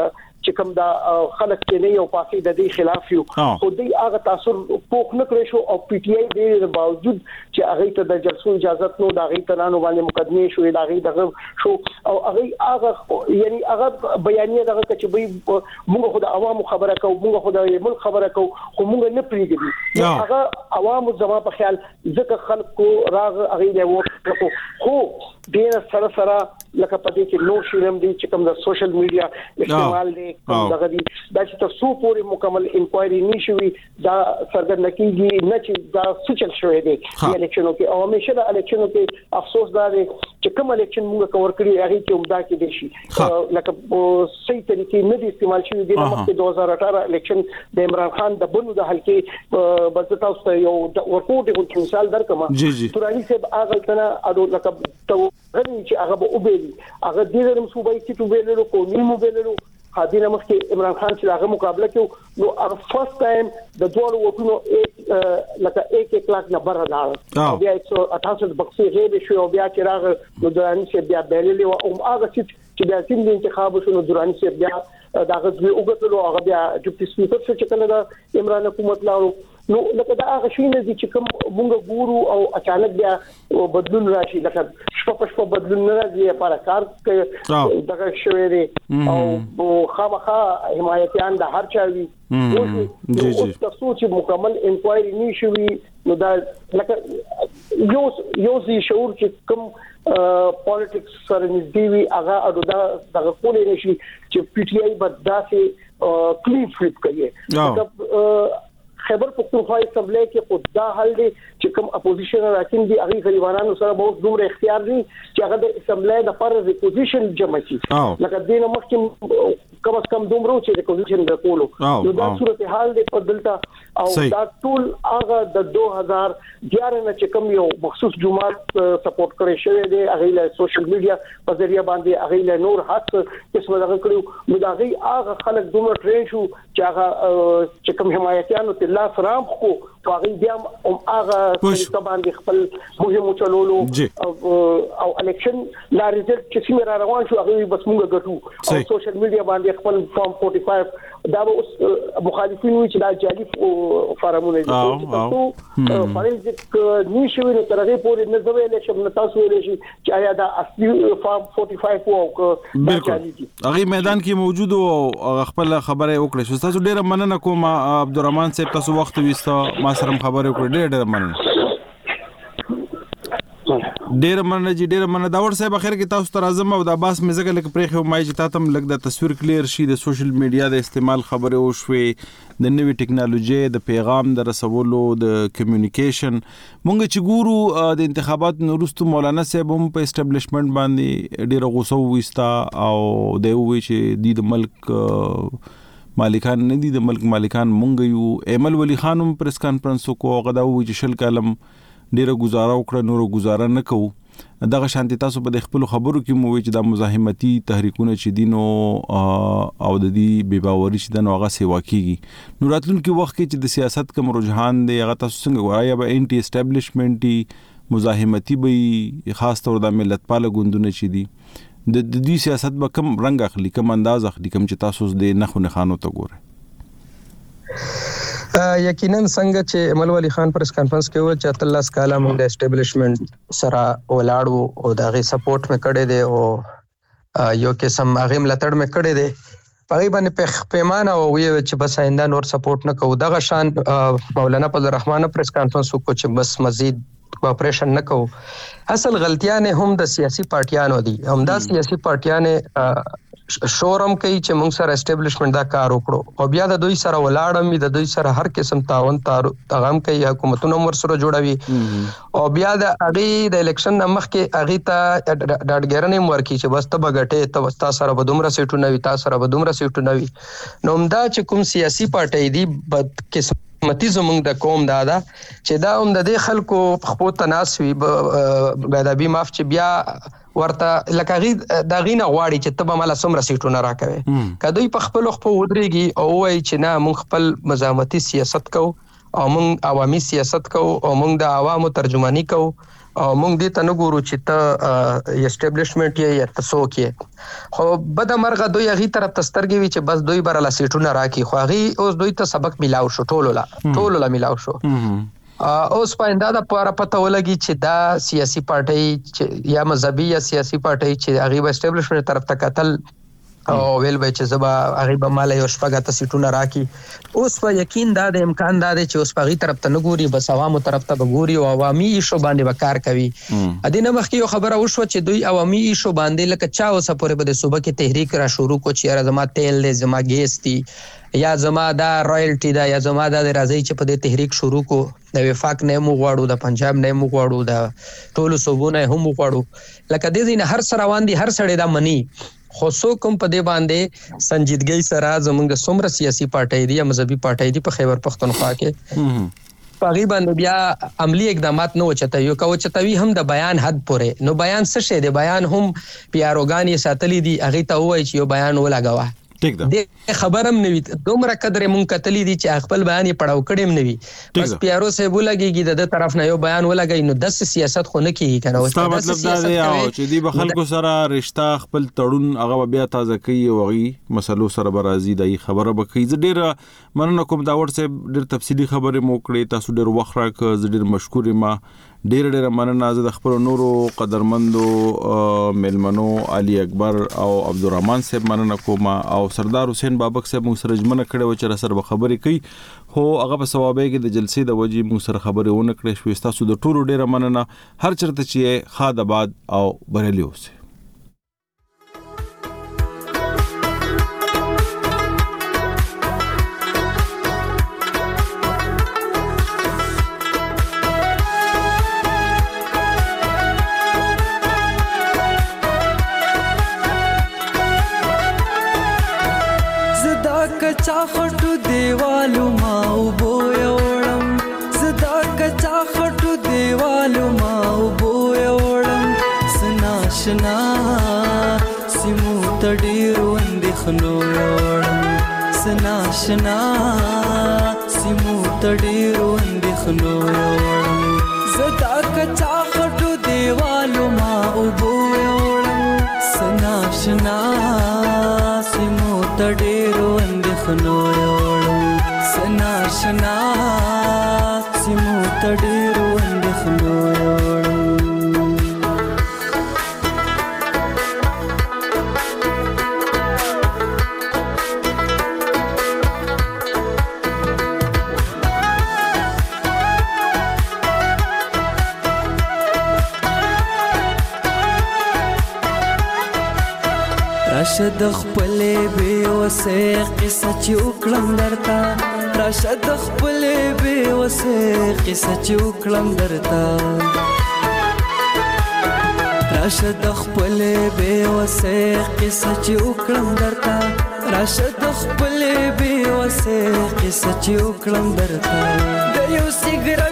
چې کوم دا خلک کې نه یو پاسي د دې خلاف یو خو دې هغه تاثیر پوښ نه کړی شو او پی ټی آی د باوجود چې هغه ته د جلسو اجازه نو دا غي ترانو باندې مقدمه شو دا غي دغه شو او هغه یعنی هغه بیانیه دغه چې به موږ خو د عوامو خبره کوو موږ خو د ملک خبره کوو خو موږ نه پریږدي هغه عوامو زما په خیال ځکه خلکو راغ هغه دی وو خو ډیر سره لکه پدې کې نو شیرم دي چې کوم د سوشل میډیا استعمال دي دغه دي دا چې تاسو پورې مکمل انکوایري نشوي دا څرګند کیږي نه چې دا سوچل شوی دی الیکشنو کې او همیشه د الیکشنو کې افسوس دا دی چې کوم الیکشن موږ کور کړی هغه کې عمدا کې دي شي لکه صحیح طریقې نه دي استعمال شوی دي نو په 2018 الیکشن د عمران خان د بنو د حلقې بس تاسو یو ورکوټ کو مثال درکما تورانی صاحب هغه تنه اډو لکه تو غني چې هغه به وبېلي هغه د دې صوبای کې تو ویلو کو نیمو ویلو حاضر مخکې عمران خان چې هغه مقابله کې نو هغه فرست ټایم د دوه وټونو لکه 1 لاک نه بره لاړ بیا 188 بکسي غیر شو بیا چې راغ نو دراني چې بیا بیللی او هغه چې بیا سیم د انتخاب شو نو دراني چې بیا دا غوښتل وګټلو هغه بیا ډیپټي سپیکر چې کله د عمران حکومت لاړو نو لکه دا هغه شي نه دي چې کوم موږ ګورو او اچانک بیا بدلون راشي لکه شپه بدلون نه راځي لپاره کار کوي دغه شوی دی او خامخا حمایتيان د هر چا وي او تاسو چې مکمل انکوایري نشوي نو دا لکه یو شعور چې کوم پالیټکس سره نږدې وي هغه اډو دا دغه کولې نشي چې پی ټی آی بداسه کلین فلپ کوي خیبر پختونخوا اسمبلی کې خدا حل دي چې کوم اپوزیشن راکین دي هغه غریبانو سره به دومره اختیار دي چې هغه د اسمبلی د پر ریپوزیشن جمع شي لکه دینه مخکې کم از کم دومره چې ریپوزیشن وکولو نو دا صورتحال دی په دلته او دا ټول هغه د 2011 نه چې کوم یو مخصوص جماعت سپورټ کړی شوی دی هغه له سوشل میډیا په ذریعہ باندې هغه له نور حق قسمه دغه کړو نو دا هغه خلک دومره ټرین شو چې هغه چې کوم حمایتيانو ته لاس رام خو هغه بیا هغه څه باندې خپل مهم چلولو او الیکشن لا ریزلټ چې څنګه روان شو هغه بس موږ ګټو او سوشل میډیا باندې خپل فارم 45 دا اوس مخالفین وی چې دا جالب فارمونه دي تاسو فارنزیک نشوي نو ترغه پورې نه زوی الیکشن نه تاسو ویل شي چې آیا دا اصلي فارم 45 او بالکل هغه میدان کې موجود او خپل خبره وکړه شو تاسو ډیره مننه کوم عبدالرحمن صاحب تاسو وخت وستا ما سره خبرې وکړې ډېر مننه ډېر مننه دا ور صاحب اخر کې تاسو ته راځم او دا باس مې زګل کې پرېخو مای چې تاسو لګ د تصویر کلیر شي د سوشل میډیا د استعمال خبره او شوي د نوې ټکنالوژي د پیغام د رسولو د کمیونیکیشن مونږ چې ګورو د انتخابات وروسته مولانا صاحب هم په اسټابلیشمنت باندې ډېر غوسه وستا او د وی چې د ملک مالکان نه دي د ملک مالکان مونږ یو ایمل ولی خانم پریس کانفرنس کو غدا وی چې شل کلم ډیره گزاره وکړه نور گزاره نه کوو دغه شانتي تاسو په خپل خبرو کې مو چې د مزاحمتي تحریکونه چې دینو او د دې بے باوري چې د نوغه سیوا کیږي نو راتلونکي وخت کې چې د سیاست کوم رجحان دی هغه تاسو څنګه وایي به انټي اسټابلیشمنټي مزاحمتي به خاص طور د ملت پاله ګوندونه چې دي د دې سیاست به کم رنگ اخلي کم انداز اخلي کم چې تاسو د نخو نخانو ته ګورئ یقینا څنګه چې عمل ولی خان پریس کانفرنس کې و چې الله سکاله موږ د اسټابلیشمنت سره ولاړو او دغه سپورټ مې کړی دی او یو قسم هغه ملاتړ مې کړی دی پای باندې پیمانه او وی چې بس آینده نور سپورټ نه کوو دغه شان مولانا فضل الرحمن پریس کانفرنس کو چې بس مزید کوآپریشن نه کوو اصل غلطیاں هم د سیاسي پارټیانو دي هم د سیاسي پارټیانو شورم کوي چې موږ سره اسټابلیشمنت دا کار وکړو او بیا د دوی سره ولاړم د دوی سره هر قسم تعاون تغام کوي حکومتونو مر سره جوړوي او بیا د اغي د الیکشن مخ کې اغي ته ډاډګرنې ورکی چې بس ته بغټه ته وستا سره بدومره سیټونه وي تاسو سره بدومره سیټونه وي نو همدا چې کوم سیاسي پارټي دي بد قسمتي زمونږ د قوم دا چې دا هم د خلکو خپل تناسوي غدابي ماف چې بیا ورته لکه غي دا غینه غواړي چې تبه مال سمره سیټونه راکوي کدوې په خپل ودرېږي او وای چې نه مونږ خپل مزاحمتي سیاست کو او مونږ عوامي سیاست کو او مونږ د عوامو ترجمانی کو او موږ دې ته نه ګورو چې ته اسټابلیشمنت یې یا تاسو کې خو بد مرغه دوی هغه طرف تسترګي وی چې بس دوی برله سیټونه راکی خو هغه اوس دوی ته سبق ملاو شو ټولو لا ملاو شو اوس پاینده د پاره پته ولګي چې دا سیاسي پارټي یا مذهبي یا سیاسي پارټي چې هغه اسټابلیشمنت طرف ته قتل او ویل به چې زبا هغه به مال یو شپږه سیټونه راکی اوس په یقین دا د امکان دا دی چې اوس په غي طرف ته نګوري بس عوامو طرف ته وګوري او عوامي ایشو باندې وکړ کوي ادینه مخکې یو خبره وشو چې دوی عوامي ایشو باندې لکه چا اوس پورې به د صوبه کې تحریک را شروع کو چې زما تیل دې زما ګیس دي یا زما دا رائلټي دا یا زما دا راځي چې په دې تحریک شروع کو د وفاق نه مو غواړو د پنجاب نه مو غواړو د ټولو صوبونه هم غواړو لکه دې دین هر سره روان دي هر سړی دا منی خو سو کوم په دې باندې سنجیدګۍ سره زمونږ څومره سیاسي پارټي دي یا مذهبي پارټي دي په خیبر پختونخوا کې پاغي باندې بیا عملی اقدامات نه وچته یو کو چتوي هم د بیان حد پورې نو بیان څه شه دی بیان هم پیاروګانی ساتلی دي اغه ته وای چې یو بیان ولګاوه د خبرم نوي دومره قدر مونږ کتلی دي چې خپل بیان پړاو کړم نوي بس پیارو سه بولګيږي د طرف نه یو بیان ولګي نو د سیاست خو نه کیږي کنه او مطلب دا دی چې دی به خلکو سره رشتہ خپل تړون هغه بیا تازه کوي او غي مسلو سره برازي د خبره به کوي ډیر مننه کوم دا ورته ډیر تفصیلی خبره مو کړې تاسو ډیر وخت راک ډیر مشکور ما ډیر مننه زه د خپل نورو قدرمندو ملمنو علي اکبر او عبدالرحمن صاحب مننه کوم او سردار حسین بابک صاحب مو سره جمنه کړي و چې سره خبرې کوي هو هغه په ثوابه کې د جلسې د وجې مو سره خبرې ونه کړې شوې تاسو د ټولو ډیر مننه هر چرته چې خاد آباد او بریلی اوسه کچا خټو دیوالو ما وبو یوړم زدا کچا خټو دیوالو ما وبو یوړم سناشنا سیمو تډیرو اندخنو یوړم سناشنا سیمو تډیرو اندخنو یوړم زدا کچا خټو دیوالو ما وبو یوړم سناشنا سیمو تډیرو خنو یوړم سناشنا سیمو تډیرو اندخنو یوړم راشد خپلې به وسه قصه چوکلم درتا راشد خپلې به وسه قصه چوکلم درتا راشد خپلې به وسه قصه چوکلم درتا راشد خپلې به وسه قصه چوکلم درتا د یو سیګریټ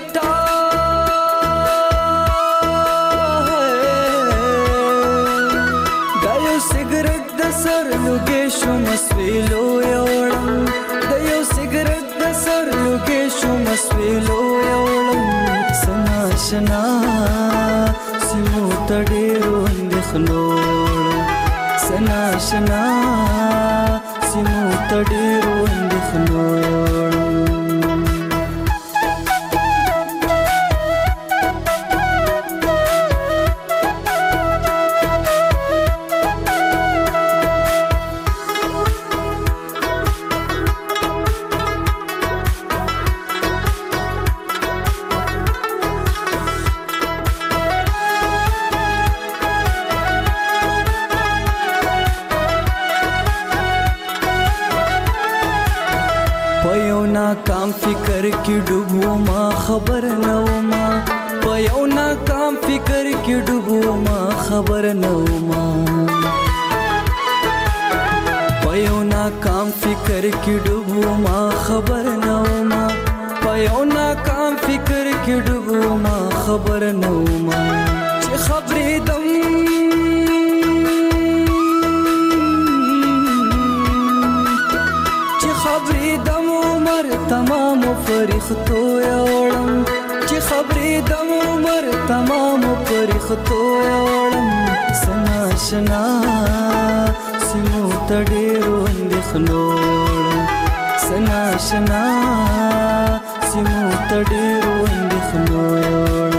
سر لوګې شو مسویلو یوړم د یو سیګریټ د سر لوګې شو مسویلو یوړم سناشنا سیمو تډیرو اندخنو سناشنا سیمو تډیرو اندخنو یوړم کام فکر کی ډوبو ما خبر نو ما پيو نا کام فکر کی ډوبو ما خبر نو ما پيو نا کام فکر کی ډوبو ما خبر نو ما پيو نا کام فکر کی ډوبو ما خبر نو ما چې خبرې دم چې خبرې دم تمام فرښتو یوړم چې خبرې د عمر تمام پرختوړم سنا شنا سمو تډېرو اندېښنوړم سنا شنا سمو تډېرو اندېښنوړم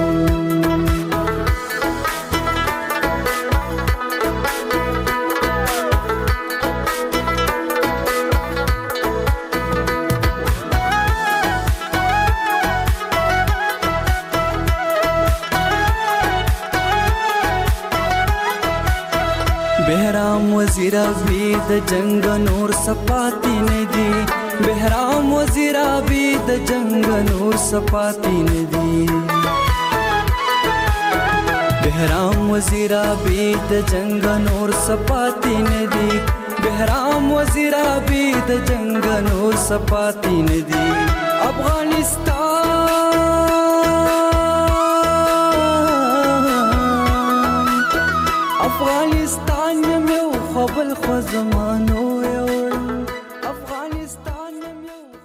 بهرام وزیر ابي د جنگ نور سپاتی ندی بهرام وزیر ابي د جنگ نور سپاتی ندی بهرام وزیر ابي د جنگ نور سپاتی ندی بهرام وزیر ابي د جنگ نور سپاتی ندی افغانستان یو خپل خو زمانو